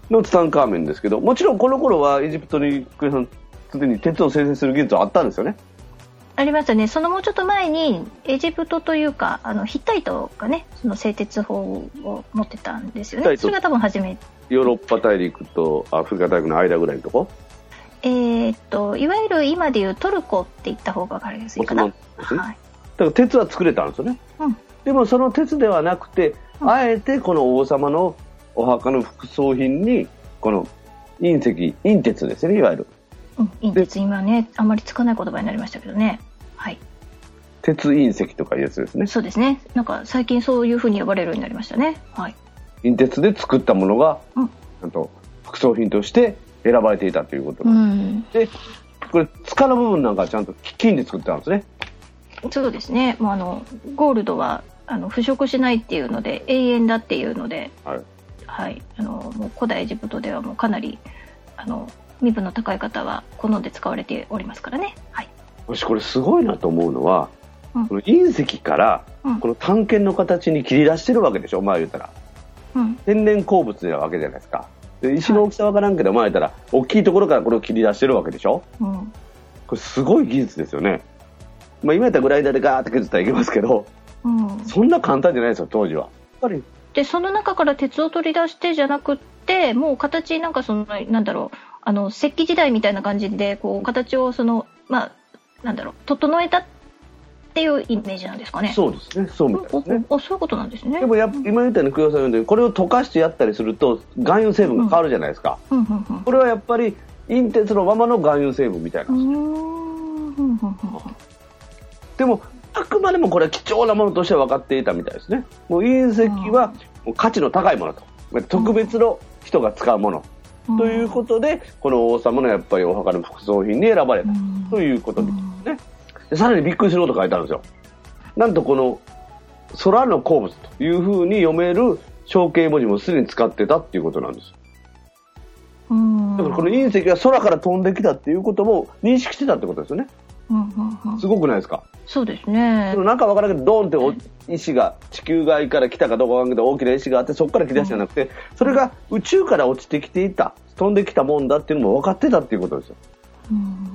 のツタンカーメンですけど、もちろんこの頃はエジプトにすでに鉄を生成する技術はあったんですよね。 ありましたね。そのもうちょっと前にエジプトというかあのヒッタイトがねその製鉄法を持ってたんですよね。それが多分初めヨーロッパ大陸とアフリカ大陸の間ぐらいのとこ、 えー、っといわゆる今でいうトルコって言った方が分かりやすいかな、ね、はい、 だから鉄は作れたんですよね、うん、でもその鉄ではなくて、うん、あえてこの王様のお墓の副葬品にこの隕石隕鉄ですね、いわゆる、 うん、隕鉄今ねあんまり使わない言葉になりましたけどね、はい、 鉄隕石とかいうやつですね。 そうですね、なんか最近そういう風に呼ばれるようになりましたね、はい、 隕鉄で作ったものが、うん、なんと副葬品として選ばれていたということなんです、うん、でこれ塚の部分なんかはちゃんと金で作ってたんですね。 そうですね、もうあのゴールドはあの腐食しないっていうので永遠だっていうので、はいはい、あのもう古代エジプトではもうかなりあの身分の高い方は好んで使われておりますからね、はい、 私これすごいなと思うのは、うん、この隕石からこの短剣の形に切り出してるわけでしょ、まあ言うたら、うん、天然鉱物なわけじゃないですか。で石の大きさわからんけど、まあ言ったら大きいところからこれを切り出してるわけでしょ、うん、これすごい技術ですよね。まあ、今やったらグライダーでガーッと削ったらいけますけど、うん、そんな簡単じゃないですよ当時は。やっぱりでその中から鉄を取り出してじゃなくってもう形なんかそのなんだろうあの石器時代みたいな感じでこう形をそのまあなんだろう整えたっていうイメージなんですかね。 そうですね、そうみたいですね。 あ、そういうことなんですね。 でもや今言ったように黒田さん言うようにこれを溶かしてやったりすると岩油成分が変わるじゃないですか、うんうんうんうん、これはやっぱり隕鉄のままの岩油成分みたいなんですよ。うんうんうんうん、でもあくまでもこれは貴重なものとして分かっていたみたいですね。もう隕石はもう価値の高いものと、特別の人が使うもの、うん、ということでこの王様のやっぱりお墓の副葬品に選ばれた、うん、ということですね。でさらにびっくりすることが書いてあるんですよ。なんとこの空の鉱物というふうに読める象形文字もすでに使ってたっていうことなんです。うん、だからこの隕石が空から飛んできたっていうことも認識してたってことですよね。うんうんうん、すごくないですか。 そうですね。 そのなんか分からんけどドーンって石が地球外から来たかどうか分からんけど大きな石があってそこから来たじゃなくて、うん、それが宇宙から落ちてきていた飛んできたもんだっていうのも分かってたっていうことですよ。うん、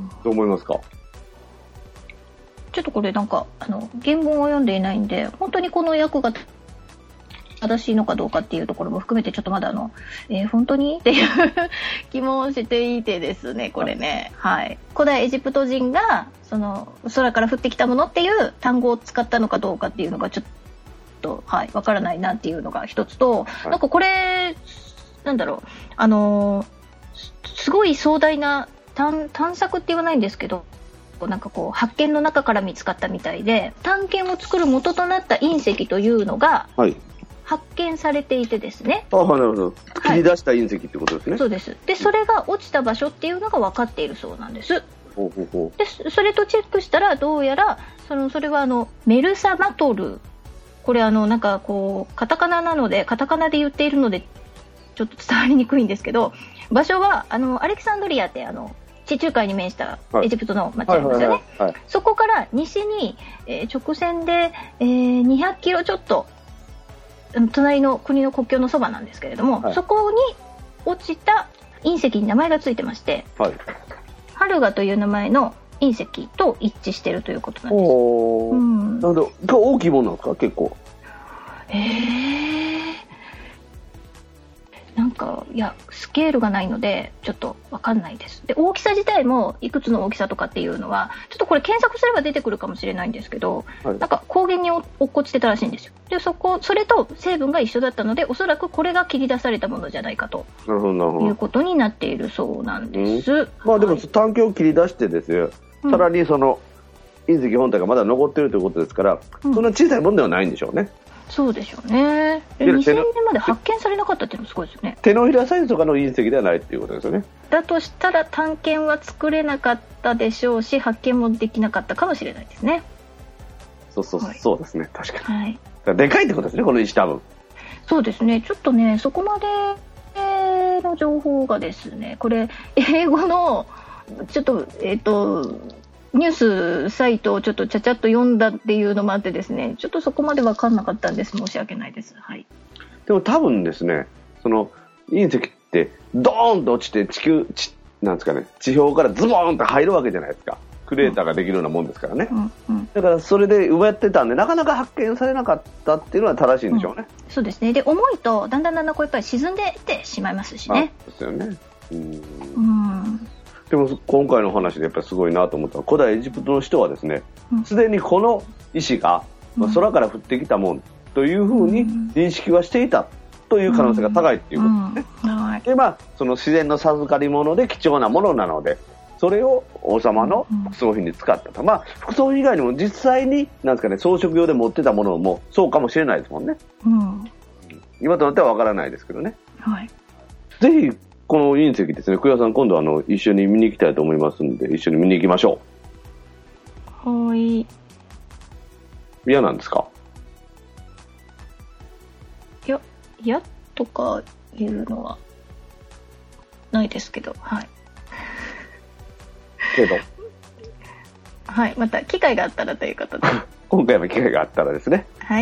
どう思いますか。 ちょっとこれなんかあの原文を読んでいないんで本当にこの訳が正しいのかどうかっていうところも含めてちょっとまだあの、えー、本当にっていう気もしていてですね、これね、はい、古代エジプト人がその空から降ってきたものっていう単語を使ったのかどうかっていうのがちょっとはいわからないなっていうのが一つと、はい、なんかこれなんだろうあのすごい壮大な 探, 探索って言わないんですけどなんかこう発見の中から見つかったみたいで探検を作る元となった隕石というのが、はい発見されていてですね。 ああ、なるほど。切り出した隕石ってことですね。はい、 そうです。で、それが落ちた場所っていうのが分かっているそうなんです。ほうほうほう。で、それとチェックしたらどうやらそのそれはあのメルサマトル、これあのなんかこうカタカナなのでカタカナで言っているのでちょっと伝わりにくいんですけど、場所はあのアレキサンドリアってあの地中海に面したエジプトの町ありますよね。そこから西に、えー、直線で、えー、にひゃくキロちょっと。隣の国の国境のそばなんですけれども、はい、そこに落ちた隕石に名前がついてまして、はい、ハルガという名前の隕石と一致しているということなんです。お、うん、 なので大きいものなんですか結構。 えー、なんかいやスケールがないのでちょっと分かんないです。で大きさ自体もいくつの大きさとかっていうのはちょっとこれ検索すれば出てくるかもしれないんですけど、はい、なんか高原に落っこちてたらしいんですよ。でそこそれと成分が一緒だったのでおそらくこれが切り出されたものじゃないかということになっているそうなんです。うん、 まあでも探検を切り出してですよ、はい、さらにその隕石本体がまだ残っているということですから、うん、そんな小さいものではないんでしょうね。 そうでしょうね。にせんねんまで発見されなかったっていうのもすごいですよね。 手のひらサイズとかの隕石ではないっていうことですよね。 だとしたら探検は作れなかったでしょうし発見もできなかったかもしれないですね。 そうそう、はい、そうですね確かに、はい、でかいってことですねこの石多分。 そうですねちょっとねそこまでの情報がですねこれ英語のちょっとえっとニュースサイトをちょっとちゃちゃっと読んだっていうのもあってですねちょっとそこまで分かんなかったんです。申し訳ないです。はい、 でも多分ですねその隕石ってドーンと落ちて地球地なんですかね、地表からズボーンと入るわけじゃないですか。クレーターができるようなもんですからね、うんうん、だからそれで埋まってたんでなかなか発見されなかったっていうのは正しいんでしょうね、 うん、そうですね。で重いとだんだんだんだんこうやっぱり沈んでいってしまいますしね。 そうですよね。うん、うん、でも今回の話でやっぱりすごいなと思ったのは古代エジプトの人はですねすで、うん、にこの石が空から降ってきたもんというふうに認識はしていたという可能性が高いっていうことですね、うんうんはい、でまあその自然の授かり物で貴重なものなのでそれを王様の副葬品に使ったと、まあ副葬品以外にも実際になんですかね装飾用で持ってたものもそうかもしれないですもんね、うん、今となっては分からないですけどね、はい、ぜひこの隕石ですね、久谷さん今度あの一緒に見に行きたいと思いますんで一緒に見に行きましょう。はい。 嫌なんですか？ いや嫌とかいうのはないですけど、はいけどはい、また機会があったらということで今回も機会があったらですね。 はい。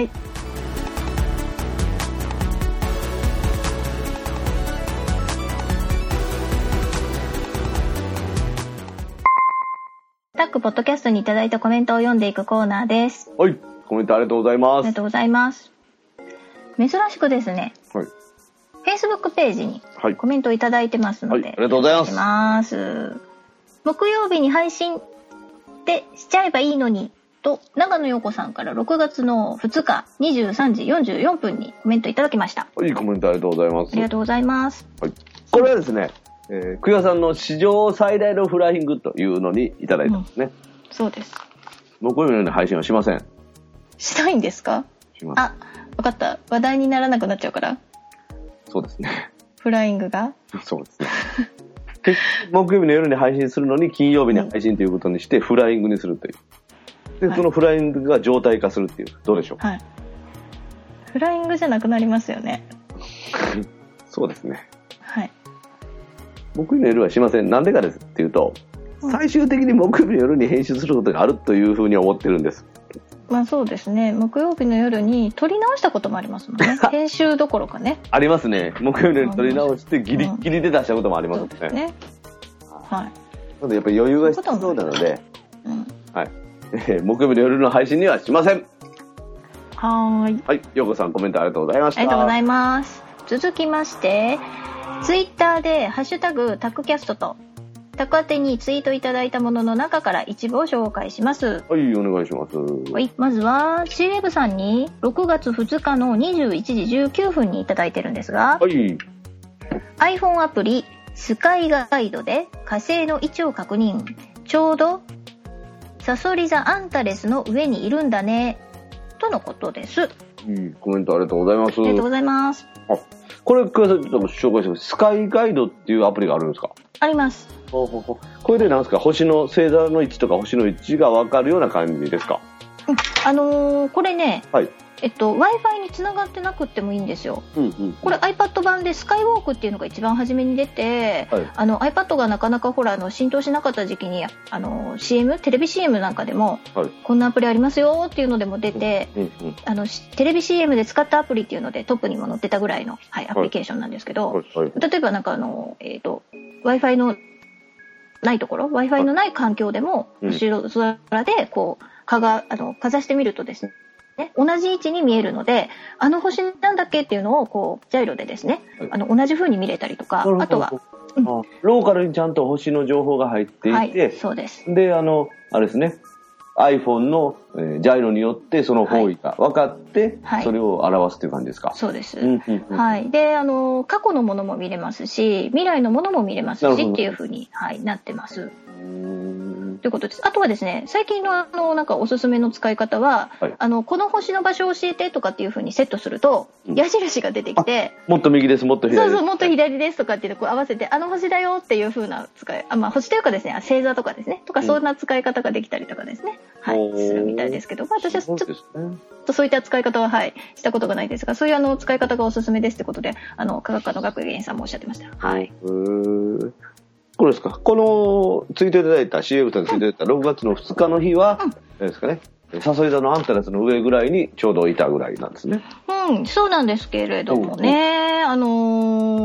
タックポッドキャストにいただいたコメントを読んでいくコーナーです。 はい、コメントありがとうございます。 ありがとうございます。珍しくですね、はい、Facebook ページにコメントをいただいてますので、はいはい、 ありがとうございます。 ます木曜日に配信ってしちゃえばいいのにと長野陽子さんからろくがつのふつかにじゅうさんじよんじゅうよんぷんにコメントいただきました。 いいコメントありがとうございます。 ありがとうございます、 はい、これはですね、えー、久谷さんの史上最大のフライングというのにいただいたんですね、うん、 そうです。 木曜日のように配信はしません。 したいんですか？ します。 あ、分かった。話題にならなくなっちゃうから。 そうですね。 フライングがそうですね木曜日の夜に配信するのに金曜日に配信ということにしてフライングにするというで、はい、そのフライングが常態化するっていうどうでしょう、はい、 フライングじゃなくなりますよねそうですね。 はい。 木曜日の夜はしません。なんでかですっていうと、うん、最終的に木曜日の夜に編集することがあるというふうに思ってるんです。 まあそうですね。木曜日の夜に撮り直したこともありますもんね編集どころかね。 ありますね。木曜日の夜に撮り直してギリギリで出したこともありますね、うん、そうですね。はい。なのでやっぱり余裕が必要なので、うん、はい、えー、木曜日の夜の配信にはしません。 はーい。 はい、ようこさんコメントありがとうございました。 ありがとうございます。続きましてツイッターでハッシュタグタックキャストとタク宛てにツイートいただいたものの中から一部を紹介します。 はい、お願いします。 はい、まずは シーウェブ さんにろくがつふつかのにじゅういちじじゅうきゅうふんにいただいてるんですが、 はい、 iPhone アプリスカイガイドで火星の位置を確認。ちょうどサソリ座アンタレスの上にいるんだねとのことです。 いいコメントありがとうございます。 ありがとうございます。 あ、これください。ちょっと紹介します。スカイガイドっていうアプリがあるんですか？ あります。 ほうほうほう。これでなんですか、星の星座の位置とか星の位置が分かるような感じですか？ うん、あのー、これね、 はい、 えっと Wi-Fi につながってなくてもいいんですよ、うんうんうん、これ iPad 版でスカイウォークっていうのが一番初めに出て、はい、あの iPad がなかなかほらあの浸透しなかった時期にあの シーエム テレビ シーエム なんかでも、はい、こんなアプリありますよっていうのでも出て、うんうんうん、あのテレビ シーエム で使ったアプリっていうのでトップにも載ってたぐらいの、はい、アプリケーションなんですけど、はいはいはい、例えばなんかあの、えーと、Wi-Fi のないところ Wi-Fi のない環境でも後ろ空でこうかがあのかざしてみるとですね、同じ位置に見えるので、あの星なんだっけっていうのをこうジャイロでですね、はい、あの同じ風に見れたりとか、あとは、 うん、ローカルにちゃんと星の情報が入っていて、はい、 そうです。 で、あのあれですね、iPhone の、えー、ジャイロによってその方位が分かって、はい、それを表すという感じですか？ そうです。うんうんうん、はい。で、あの過去のものも見れますし、未来のものも見れますしっていう風に、はい、なってます。ということです。あとはですね、最近のあのなんかおすすめの使い方は、はい、あのこの星の場所を教えてとかっていう風にセットすると、うん、矢印が出てきて、 もっと右です、もっと左です、 そうそう、もっと左ですとかっていうのをこう合わせて、あの星だよっていう風な使い、あ、まあ星というかですね、星座とかですね、とかそんな使い方ができたりとかですね、うん、はい、するみたいですけど、まあ、私はちょっとそういった使い方ははいしたことがないですが、そういうあの使い方がおすすめですってことで、あの科学科の学芸員さんもおっしゃってました。はい。うーこれですか、このツイートいただいた シーエム さんがツイートいただいたろくがつのふつかの日は、うん、何ですかね、サソリ座のアンタレスの上ぐらいにちょうどいたぐらいなんですね。 うん、そうなんですけれどもね、うん、あのー、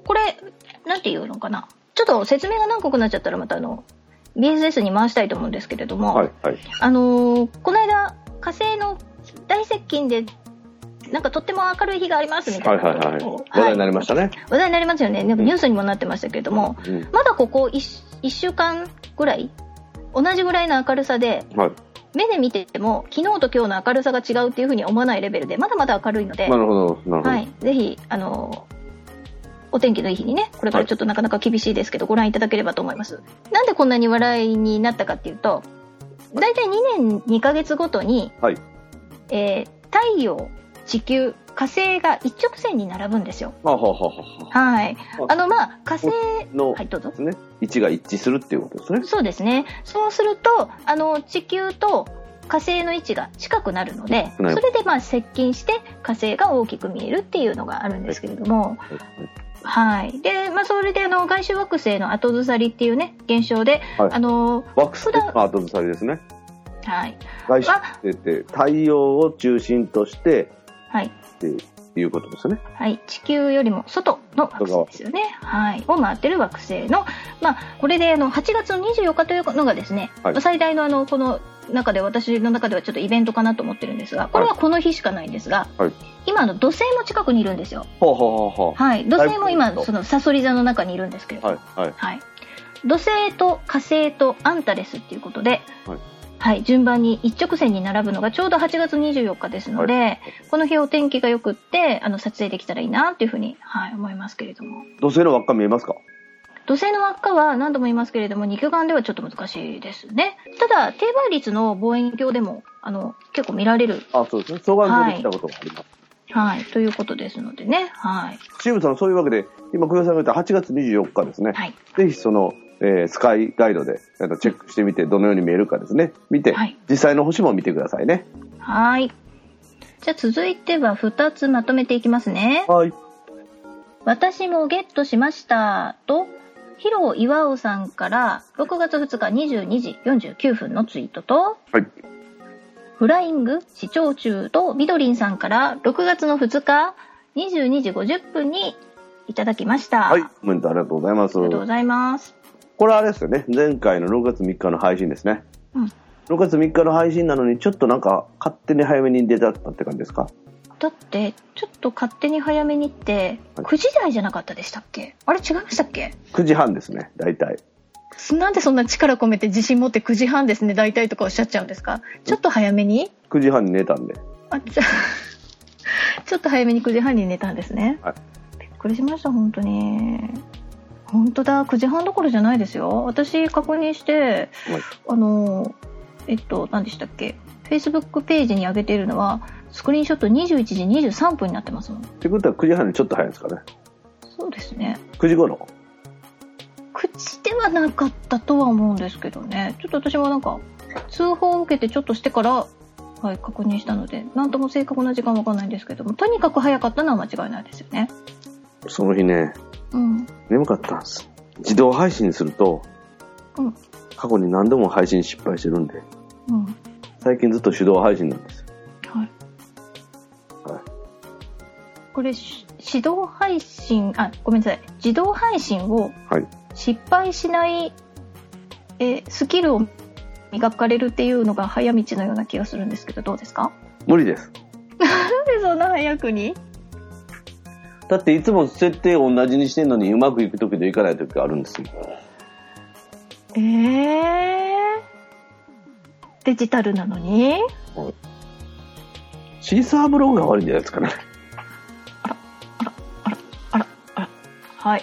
これなんていうのかな、ちょっと説明が何個かなっちゃったらまたあの ビーエスエス に回したいと思うんですけれども、 はいはい、 あのー、この間火星の大接近でなんかとっても明るい日がありますみたいな、はいはいはい、 話題になりましたね。 話題になりますよね。なんかニュースにもなってましたけれども、うん、まだここ 1, いっしゅうかんぐらい同じぐらいの明るさで、はい、目で見てても昨日と今日の明るさが違うっていう風に思わないレベルでまだまだ明るいので、 なるほどなるほど、 はい、ぜひあのお天気のいい日にね、これからちょっとなかなか厳しいですけど、はい、ご覧いただければと思います。なんでこんなに笑いになったかっていうと、だいたいにねんにかげつごとに、はい、えー、太陽、地球、火星が一直線に並ぶんですよ。はははははい。あのまあ火星の、はい、どうぞ。ですね。位置が一致するっていうことですね。 そうですね。そうするとあの地球と火星の位置が近くなるので、それでまあ接近して火星が大きく見えるっていうのがあるんですけれども、はい。はい、でまあそれであの外周惑星の後ずさりっていうね現象で、はい、あの惑星の後ずさりですね。 はい。 外周って太陽を中心として、はい。っていうことですね。 はい、地球よりも外の惑星ですよね。はい、を回ってる惑星の、まあこれであのはちがつのにじゅうよっかというのがですね、はい、最大のあのこの中で私の中ではちょっとイベントかなと思ってるんですが、これはこの日しかないんですが、はい、今の土星も近くにいるんですよ。ほうほうほうほう。はい、土星も今そのサソリ座の中にいるんですけれども、はいはいはい、土星と火星とアンタレスっていうことで。はいはい、順番に一直線に並ぶのがちょうどはちがつにじゅうよっかですので、はい、この日お天気がよくってあの撮影できたらいいなっていうふうに、はい、思いますけれども。 土星の輪っか見えますか？ 土星の輪っかは何度も言いますけれども肉眼ではちょっと難しいですね。ただ低倍率の望遠鏡でもあの結構見られる。 あ、そうですね。双眼鏡で来たことがあります。 はい、はい、ということですのでね。はい。 チームさん、そういうわけで今久保さんが言ったはちがつにじゅうよっかですね。はい、ぜひそのえー、スカイガイドでチェックしてみてどのように見えるかですね、見て、はい、実際の星も見てくださいね。 はい。じゃあ続いてはふたつまとめていきますね。はい。私もゲットしましたとヒロイワオさんからろくがつふつかにじゅうにじよんじゅうきゅうふんのツイートと、はい、フライング視聴中とみどりんさんからろくがつのふつかにじゅうにじごじゅっぷんにいただきました。 はい、コメントありがとうございます。 ありがとうございます。 これはあれですよね、前回のろくがつみっかの配信ですね、うん、ろくがつみっかの配信なのにちょっとなんか勝手に早めに出ちゃったって感じですか？ だってちょっと勝手に早めにってくじ台じゃなかったでしたっけ？あれ違いましたっけ？ くじはんですね、大体。 なんでそんな力込めて自信持ってくじはんですね大体とかおっしゃっちゃうんですか？ちょっと早めにくじはんに寝たんで。 あ、じゃあちょっと早めにくじはんに寝たんですね、はい、びっくりしました本当に。本当だ、くじはんどころじゃないですよ。私確認して、はい、あのえっと何でしたっけ、 Facebook ページに上げているのはスクリーンショットにじゅういちじにじゅうさんぷんになってますもん。 ってことはくじはんにちょっと早いんですかね？ そうですね。 くじ頃？ くじではなかったとは思うんですけどね。ちょっと私もなんか通報を受けてちょっとしてから、はい、確認したので何とも正確な時間わかんないんですけども、とにかく早かったのは間違いないですよね。 その日ね、うん、眠かったんです。自動配信すると、うん、過去に何度も配信失敗してるんで、うん、最近ずっと手動配信なんです。はい。 はい。これ手動配信、あ、ごめんなさい、自動配信を失敗しない、はい、えスキルを磨かれるっていうのが早道のような気がするんですけど、どうですか？ 無理です。 なんでそんな早くに？ だっていつも設定同じにしてんのにうまくいく時といかない時があるんですよ。 えー、デジタルなのに、はい、 シーサーブログが悪いんじゃないですかね。 あらあらあらあらあら、はい。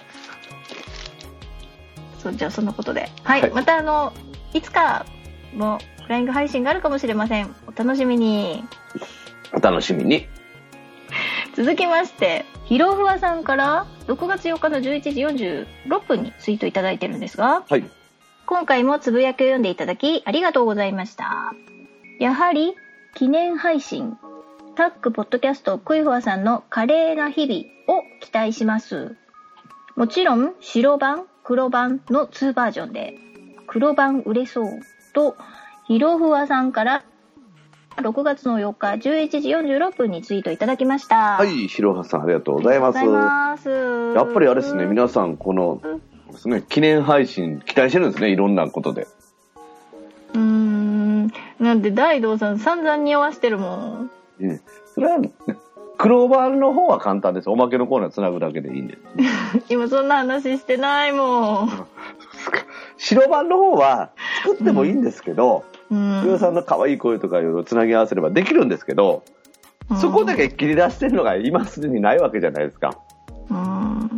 そう、じゃあそのことで、はい、はい、またあのいつかもフライング配信があるかもしれません。お楽しみに。 お楽しみに。 続きましてひろふわさんからろくがつよっかのじゅういちじよんじゅうろっぷんにツイートいただいてるんですが、はい、今回もつぶやきを読んでいただきありがとうございました。やはり記念配信タックポッドキャストクイフワさんの華麗な日々を期待します。もちろん白版黒版のにバージョンで黒版売れそうとひろふわさんからろくがつのよっかじゅういちじよんじゅうろっぷんにツイートいただきました。 はい、ひろはさんありがとうございます。 ありがとうございます。 やっぱりあれですね、皆さんこのですね、記念配信期待してるんですね、いろんなことで。 うーん、なんで大道さん散々に合わせてるもん。 うん、それはクローバーの方は簡単です。おまけのコーナーつなぐだけでいいんです。 今そんな話してないもん。 白番の方は作ってもいいんですけど、 うん、 くよさんの可愛い声とかをつなぎ合わせればできるんですけど、うん、そこだけ切り出してるのが今すでにないわけじゃないですか。うん、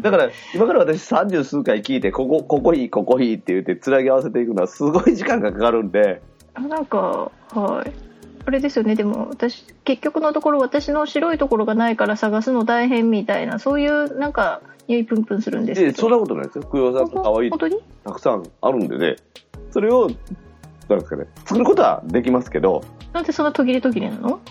だから今から私さんじゅう数回聞いてここここいいここいいって言ってつなぎ合わせていくのはすごい時間がかかるんで。 なんかはいあれですよね。でも私結局のところ私の白いところがないから探すの大変みたいなそういうなんか匂いプンプンするんですけど。 そんなことないですよ。くよさんの可愛いたくさんあるんでね、それをなんですかね、作ることはできますけど。 なんでそんな途切れ途切れなの？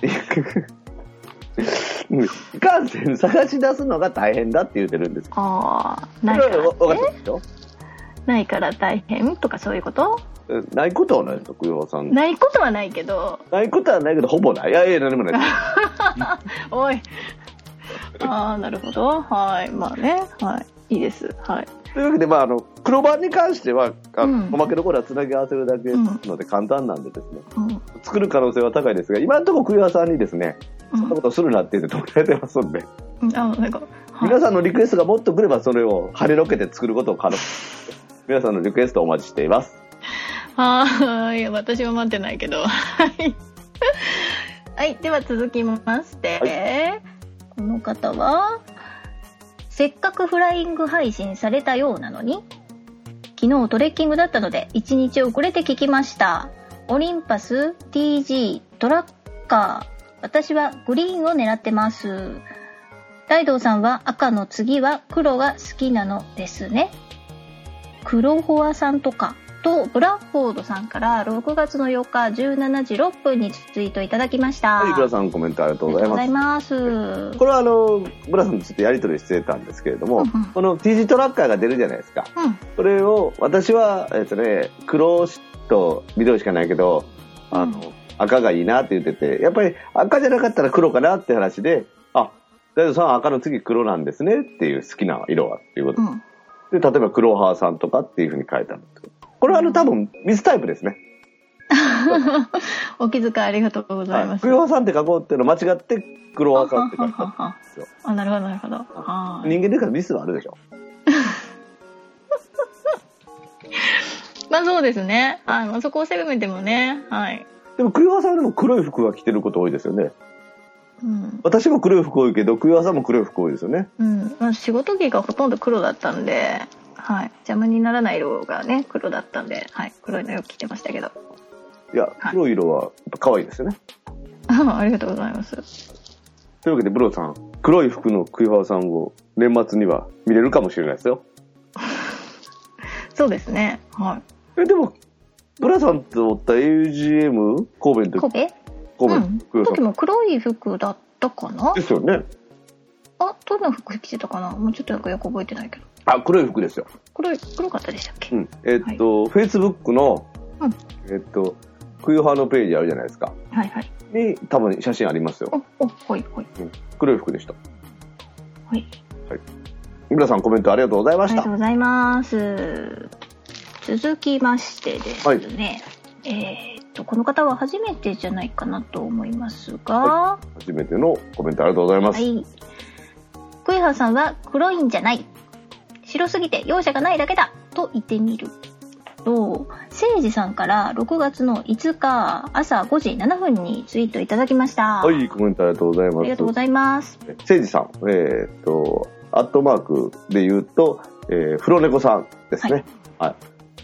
いかんせん探し出すのが大変だって言ってるんです。 ああ、ないから、ね、 分かってますでしょ？ ないから大変とかそういうこと？ ないことはないですよ、くよさん。 ないことはないけど。 ないことはないけど、ほぼない。いやいや、何もないです。 おい。ああ、なるほど。はい。まあね。はい。いいです。はい。 というわけで、まあ、あの、黒番に関しては、あの、うん、おまけのコーナーつなぎ合わせるだけなので簡単なんでですね、うん、作る可能性は高いですが、今のところくよさんにですね、うん、そんなことするなって言って止められてますんで、 うん、あなんか、はい、 皆さんのリクエストがもっと来れば、それを跳ねのけて作ることを可能。皆さんのリクエストをお待ちしています。 はい、私は待ってないけど。はい。はい、では続きまして、はい、この方は、せっかくフライング配信されたようなのに、昨日トレッキングだったので、いちにち遅れて聞きました。オリンパス ティージー トラッカー。私はグリーンを狙ってます。大道さんは赤の次は黒が好きなのですね。黒ホアさんとか。とブラッフォードさんからろくがつのよっかじゅうしちじろっぷんにツイートいただきました。 はい、ブラさんコメントありがとうございます。 ありがとうございます。 これはあのブラさんとちょっとやり取りしてたんですけれども、うんうん、この ティージー トラッカーが出るじゃないですか。うん、それを私はえっとね黒と緑しかないけど、あの、うん、赤がいいなって言ってて、やっぱり赤じゃなかったら黒かなって話で、あ、大丈夫さん赤の次黒なんですねっていう好きな色はっていうこと、うん、で例えば黒ハーさんとかっていうふうに書いてあるんですけど。これはあの多分ミスタイプですね。 お気遣いありがとうございます。 黒羽さんって書こうっていうの間違って黒羽さんって書いたんですよ。 あ、なるほどなるほど。 人間でからミスはあるでしょ。 まあそうですね。はい、まあ、そこを攻めてもね。はい。 でも黒羽さんでも黒い服が着てること多いですよね。うん、私も黒い服多いけど黒羽さんも黒い服多いですよね。 うん。まあ、仕事着がほとんど黒だったんで。はい、邪魔にならない色がね黒だったんで、はい、黒いのよく着てましたけど。 いや、黒い色はやっぱ可愛いですよね。 あ, ありがとうございます。 というわけでブローさん、黒い服のクイハワさんを年末には見れるかもしれないですよ。 そうですね。はい。 えでもブラさんとおった エーユージーエム 神戸の時、 神戸、神戸、うん、時も黒い服だったかな。 ですよね。 あ、どんな服着てたかな。もうちょっとなんかよく覚えてないけど。 あ、黒い服ですよ。 黒い、黒かったでしたっけ。 うん。えー、っと、はい、Facebook の、うん、えー、っと、クイハのページあるじゃないですか。 はいはい。 に、多分写真ありますよ。 お、お、はいはい。 うん、黒い服でした。 はい。 はい。皆さんコメントありがとうございました。 ありがとうございます。続きましてですね。はい、えー、っと、この方は初めてじゃないかなと思いますが。はい、 初めてのコメントありがとうございます。 はい。クイハさんは黒いんじゃない。白すぎて容赦がないだけだと言ってみると、誠司さんからろくがつのいつか朝ごじななふんにツイートいただきました。 はい、コメントありがとうございます。 ありがとうございます。 誠司さん、えー、っとアットマークで言うと、えー、フロネコさんですね。はい、はい、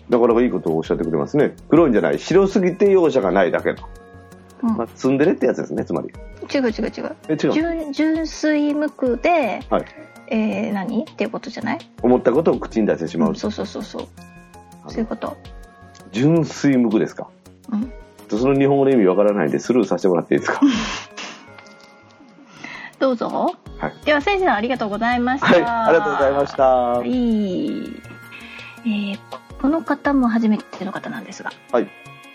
なかなかいいことをおっしゃってくれますね。黒いんじゃない、白すぎて容赦がないだけだ。うん、まあ、ツンデレってやつですね、つまり。 違う違う違う。 え、違う。 純、純粋無垢で、はい、えー、何っていうことじゃない？ 思ったことを口に出してしまう。うん、 そうそうそうそう。そういうこと。 純粋無垢ですか。うん。その日本語の意味わからないんでスルーさせてもらっていいですか。 どうぞ。はい。では、誠司さんありがとうございました。 はい、ありがとうございました。 はい。えー、この方も初めての方なんですが。 はい。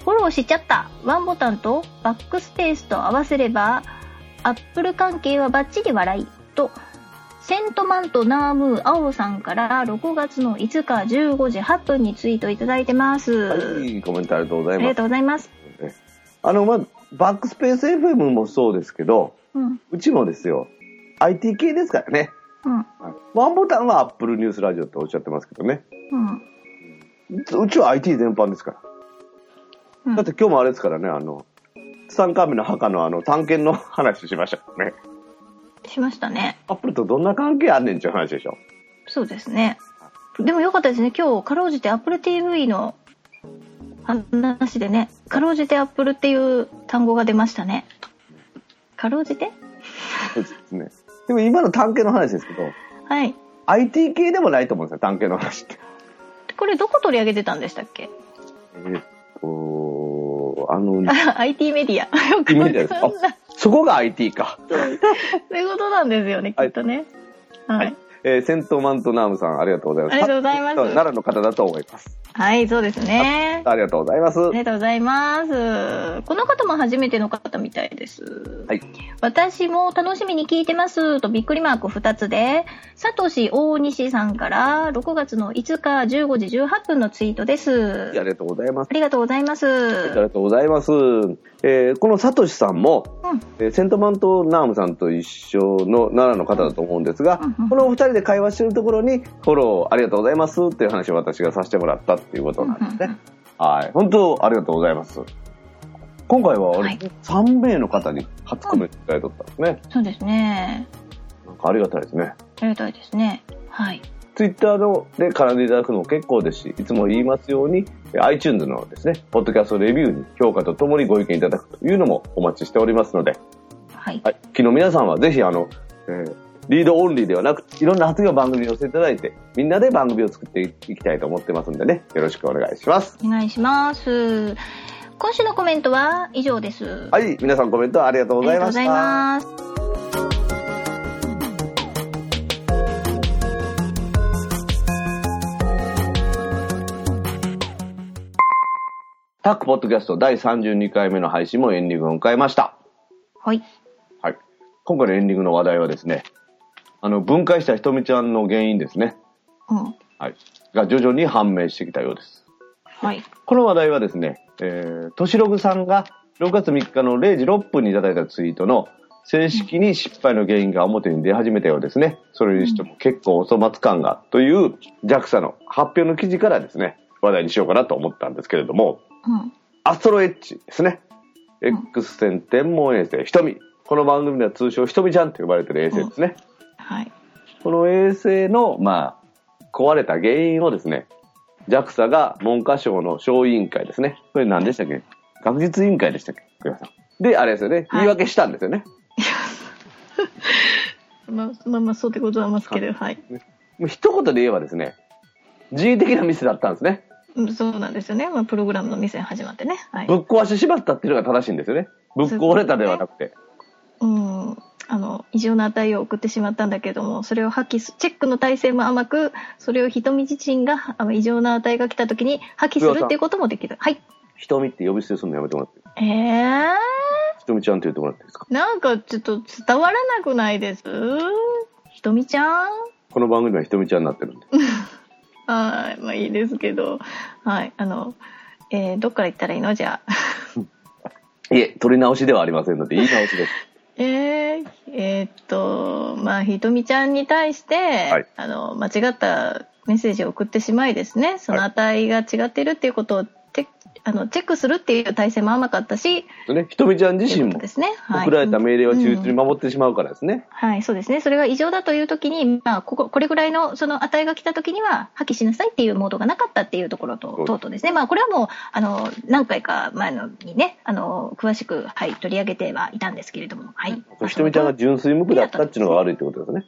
フォローしちゃった。ワンボタンとバックスペースと合わせれば、アップル関係はバッチリ笑い。と、セントマントナームー青さんからろくがつのいつかじゅうごじはっぷんにツイートいただいてます。 はい、コメントありがとうございます。 ありがとうございます。 あの、まあ、バックスペース エフエム もそうですけど、うん、うちもですよ、アイティー 系ですからね。うん、ワンボタンは Apple ニュースラジオっておっしゃってますけどね。うん、うちは アイティー 全般ですから。うん、だって今日もあれですからね、あの、ツタンカーメンの墓のあの探検の話しましたからね。 しましたね。 アップルとどんな関係あんねんっていう話でしょ。 そうですね。でもよかったですね。今日かろうじて Apple ティーブイ の話でね、かろうじて Apple っていう単語が出ましたね。かろうじて？ そうですね。でも今の探検の話ですけど、 はい。 アイティー 系でもないと思うんですよ、探検の話って。 これどこ取り上げてたんでしたっけ？ えー、っと、あの、 アイティー メディア。 アイティー メディアですか？そこが アイティー か。 そういうことなんですよね、きっとね。はい。はい、 えー、セントマントナームさん、ありがとうございます。 ありがとうございます。 奈良の方だと思います。 はい、そうですね。 ありがとうございます。 ありがとうございます。この方も初めての方みたいです。 はい。 私も楽しみに聞いてますとびっくりマークふたつで、さとし大西さんからろくがつのいつかじゅうごじじゅうはっぷんのツイートです。 ありがとうございます。 ありがとうございます。 ありがとうございます。えー、このさとしさんも、うん、えー、セントマントナームさんと一緒の奈良の方だと思うんですが、うんうん、このお二人で会話しているところにフォローありがとうございますっていう話を私がさせてもらったっていうことなんですね。うんうんうん、はい。本当ありがとうございます。今回は、はい、さんめいの方に初コメントいただいてったんですね、 うん。そうですね。 なんかありがたいですね。 ありがたいですね。はい。 ツイッターので絡んでいただくのも結構ですし、いつも言いますように iTunes のですね、ポッドキャストレビューに評価とともにご意見いただくというのもお待ちしておりますので、はい。はい、昨日皆さんはぜひあの、えー、リードオンリーではなく、いろんな発言を番組に寄せていただいて、みんなで番組を作っていきたいと思ってますんでね、よろしくお願いします。 お願いします。今週のコメントは以上です。 はい、皆さんコメントありがとうございました。 ありがとうございます。 タックポッドキャストだいさんじゅうにかいめの配信もエンディングを迎えました。 はい。 はい。今回のエンディングの話題はですね、あの、分解したひとみちゃんの原因ですね。うん。はい。が徐々に判明してきたようです。 はい。 この話題はですね、えー、としログさんがろくがつみっかのれいじろっぷんにいただいたツイートの正式に失敗の原因が表に出始めたようですね。それにしても結構お粗末感がという ジャクサ の発表の記事からですね、話題にしようかなと思ったんですけれども、うん、アストロエッジですね。うん、X 線天文衛星ひとみ。この番組では通称ひとみちゃんと呼ばれている衛星ですね。 うん、はい。 この衛星の、まあ、壊れた原因をですね、ジャクサ が文科省の小委員会ですね。これ何でしたっけ？学術委員会でしたっけ？栗山さん。で、あれですよね。言い訳したんですよね。 はい、まあ、まあまあ、そうってことはますけど、はい。 もう一言で言えばですね、人為的なミスだったんですね。 そうなんですよね。まあ、プログラムのミスに始まってね。はい、 ぶっ壊してしまったっていうのが正しいんですよね。ぶっ壊れたではなくて。 うん。あの、異常な値を送ってしまったんだけども、それを破棄す、チェックの体制も甘く、それをひとみ自身が、あの、異常な値が来た時に破棄するっていうこともできる。はい。 ひとみって呼び捨てするのやめてもらっていい？ えーひとみちゃんって言ってもらっていいですか？ なんかちょっと伝わらなくないです？ひとみちゃん？ この番組はひとみちゃんになってるんで。 はい、まあいいですけど、はい、あの、えー、どっから行ったらいいの？じゃあ。いえ、取り直しではありませんので、言い直しです。 えー、えー、っと、まあ、ひとみちゃんに対して、はい、あの、間違ったメッセージを送ってしまいですね、その値が違っているっていうことを、あのチェックするっていう体制も甘かったし、 ね、ひとみちゃん自身も送られた命令は忠実に守ってしまうからですね、うんうん、 はい、そうですね。それが異常だという時に、まあ、こここれぐらいのその値が来た時には破棄しなさいっていうモードがなかったっていうところと等々ですね。まあ、これはもうあの何回か前のにね、あの詳しく、はい、取り上げてはいたんですけれども、はい、 ひとみちゃんが純粋無垢だったっていうのが悪いってことですね。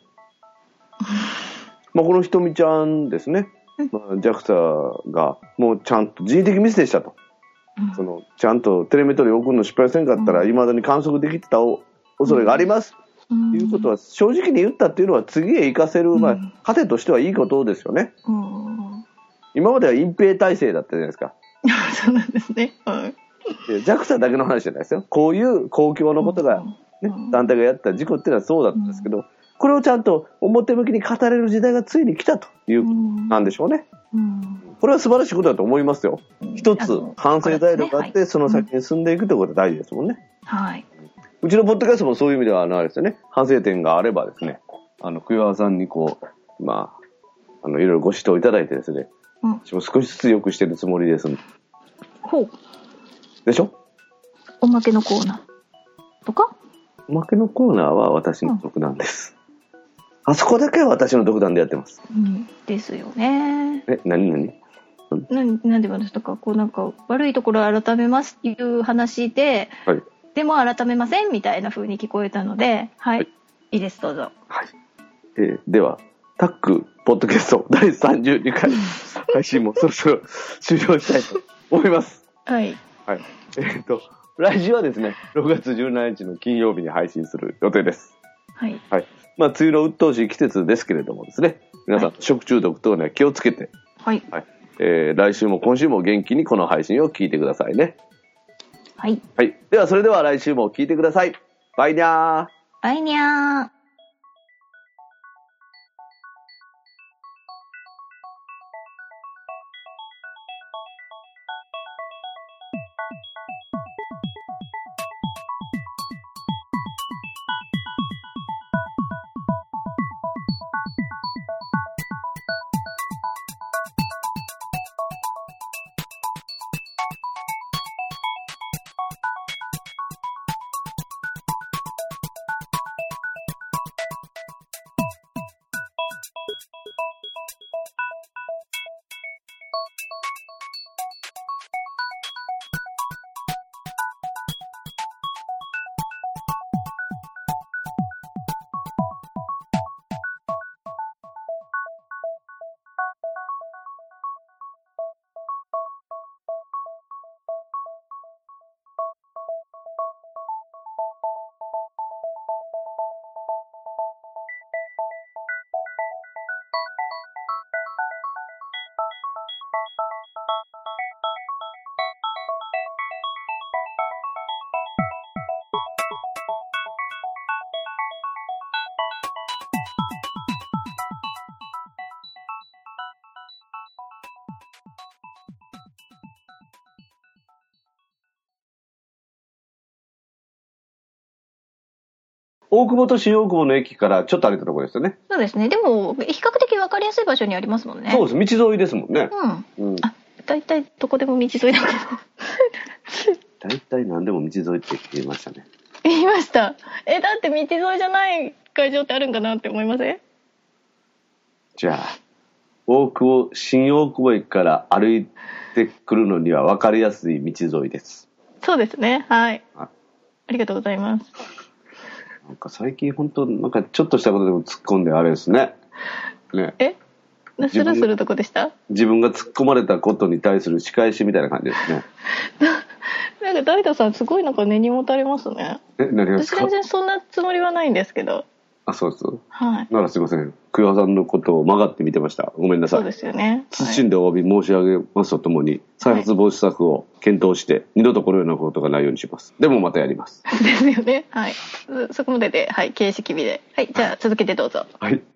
まあ、このひとみちゃんですね、まあ、ジャクサ がもうちゃんと人為的ミスでしたと、うん、そのちゃんとテレメトリー送るの失敗せんかったらいまだに観測できてた恐れがあります、うん、ということは正直に言ったっていうのは次へ生かせる、まあ、糧としてはいいことですよね、うん、今までは隠蔽体制だったじゃないですか。 そうなんですね、うん、 ジャクサ だけの話じゃないですよ。こういう公共のことが、ね、団体がやった事故っていうのはそうだったんですけど、これをちゃんと表向きに語れる時代がついに来たというなんでしょうね。これは素晴らしいことだと思いますよ。一つ反省材料があって、その先に進んでいくということが大事ですもんね。 はい。 うちのポッドキャストもそういう意味ではあのあれですよね。反省点があればですね、あの、桑原さんにこう、まあ、あの、いろいろご指導いただいてですね、うん、私も少しずつ良くしてるつもりです。 ほう。 でしょ？ おまけのコーナーとか？ おまけのコーナーは私の独断です。うん、あそこだけは私の独断でやってます。 うん、ですよね。 え、何何？ ななんで私とかこうなんか悪いところを改めますっていう話で、はい、でも改めませんみたいな風に聞こえたので、はい、はい、いいですどうぞ。 はい。えー、ではタックポッドキャストだいさんじゅうにかい配信もそろそろ終了したいと思います。 はい。 はい。えー、っと来週はですね、ろくがつじゅうしちにちの金曜日に配信する予定です。 はい。 はい。まあ梅雨の鬱陶しい季節ですけれどもですね、皆さん、はい、食中毒等には気をつけて、 はい。 はい。えー、来週も今週も元気にこの配信を聞いてくださいね。 はい。 はい。ではそれでは来週も聞いてください。バイニャー。 バイニャー。 大久保と新大久保の駅からちょっと歩いたところですよね。 そうですね。でも比較的分かりやすい場所にありますもんね。 そうです。道沿いですもんね。 うん。うん、あ、だいたいどこでも道沿いだけど。 だいたい何でも道沿いって言いましたね。 言いました。え、だって道沿いじゃない会場ってあるんかなって思いません？ じゃあ大久保新大久保駅から歩いてくるのには分かりやすい道沿いです。 そうですね。はい。あ、ありがとうございます。 なんか最近本当なんかちょっとしたことでも突っ込んであれですね。 ね。え？スルするとこでした？ 自分が突っ込まれたことに対する仕返しみたいな感じですね。 なんか大田さんすごいなんか根に持たれますね。 え、何がですか？ 私全然そんなつもりはないんですけど。 あ、そうです。 はい。 ならすいません。桑さんのことを曲がって見てました。ごめんなさい。 そうですよね。 謹んでお詫び申し上げますとともに、再発防止策を検討して、はい、二度とこのようなことがないようにします。でもまたやります。 ですよね。はい。そこまでで、はい、形式美で。はい、じゃあ続けてどうぞ。 はい。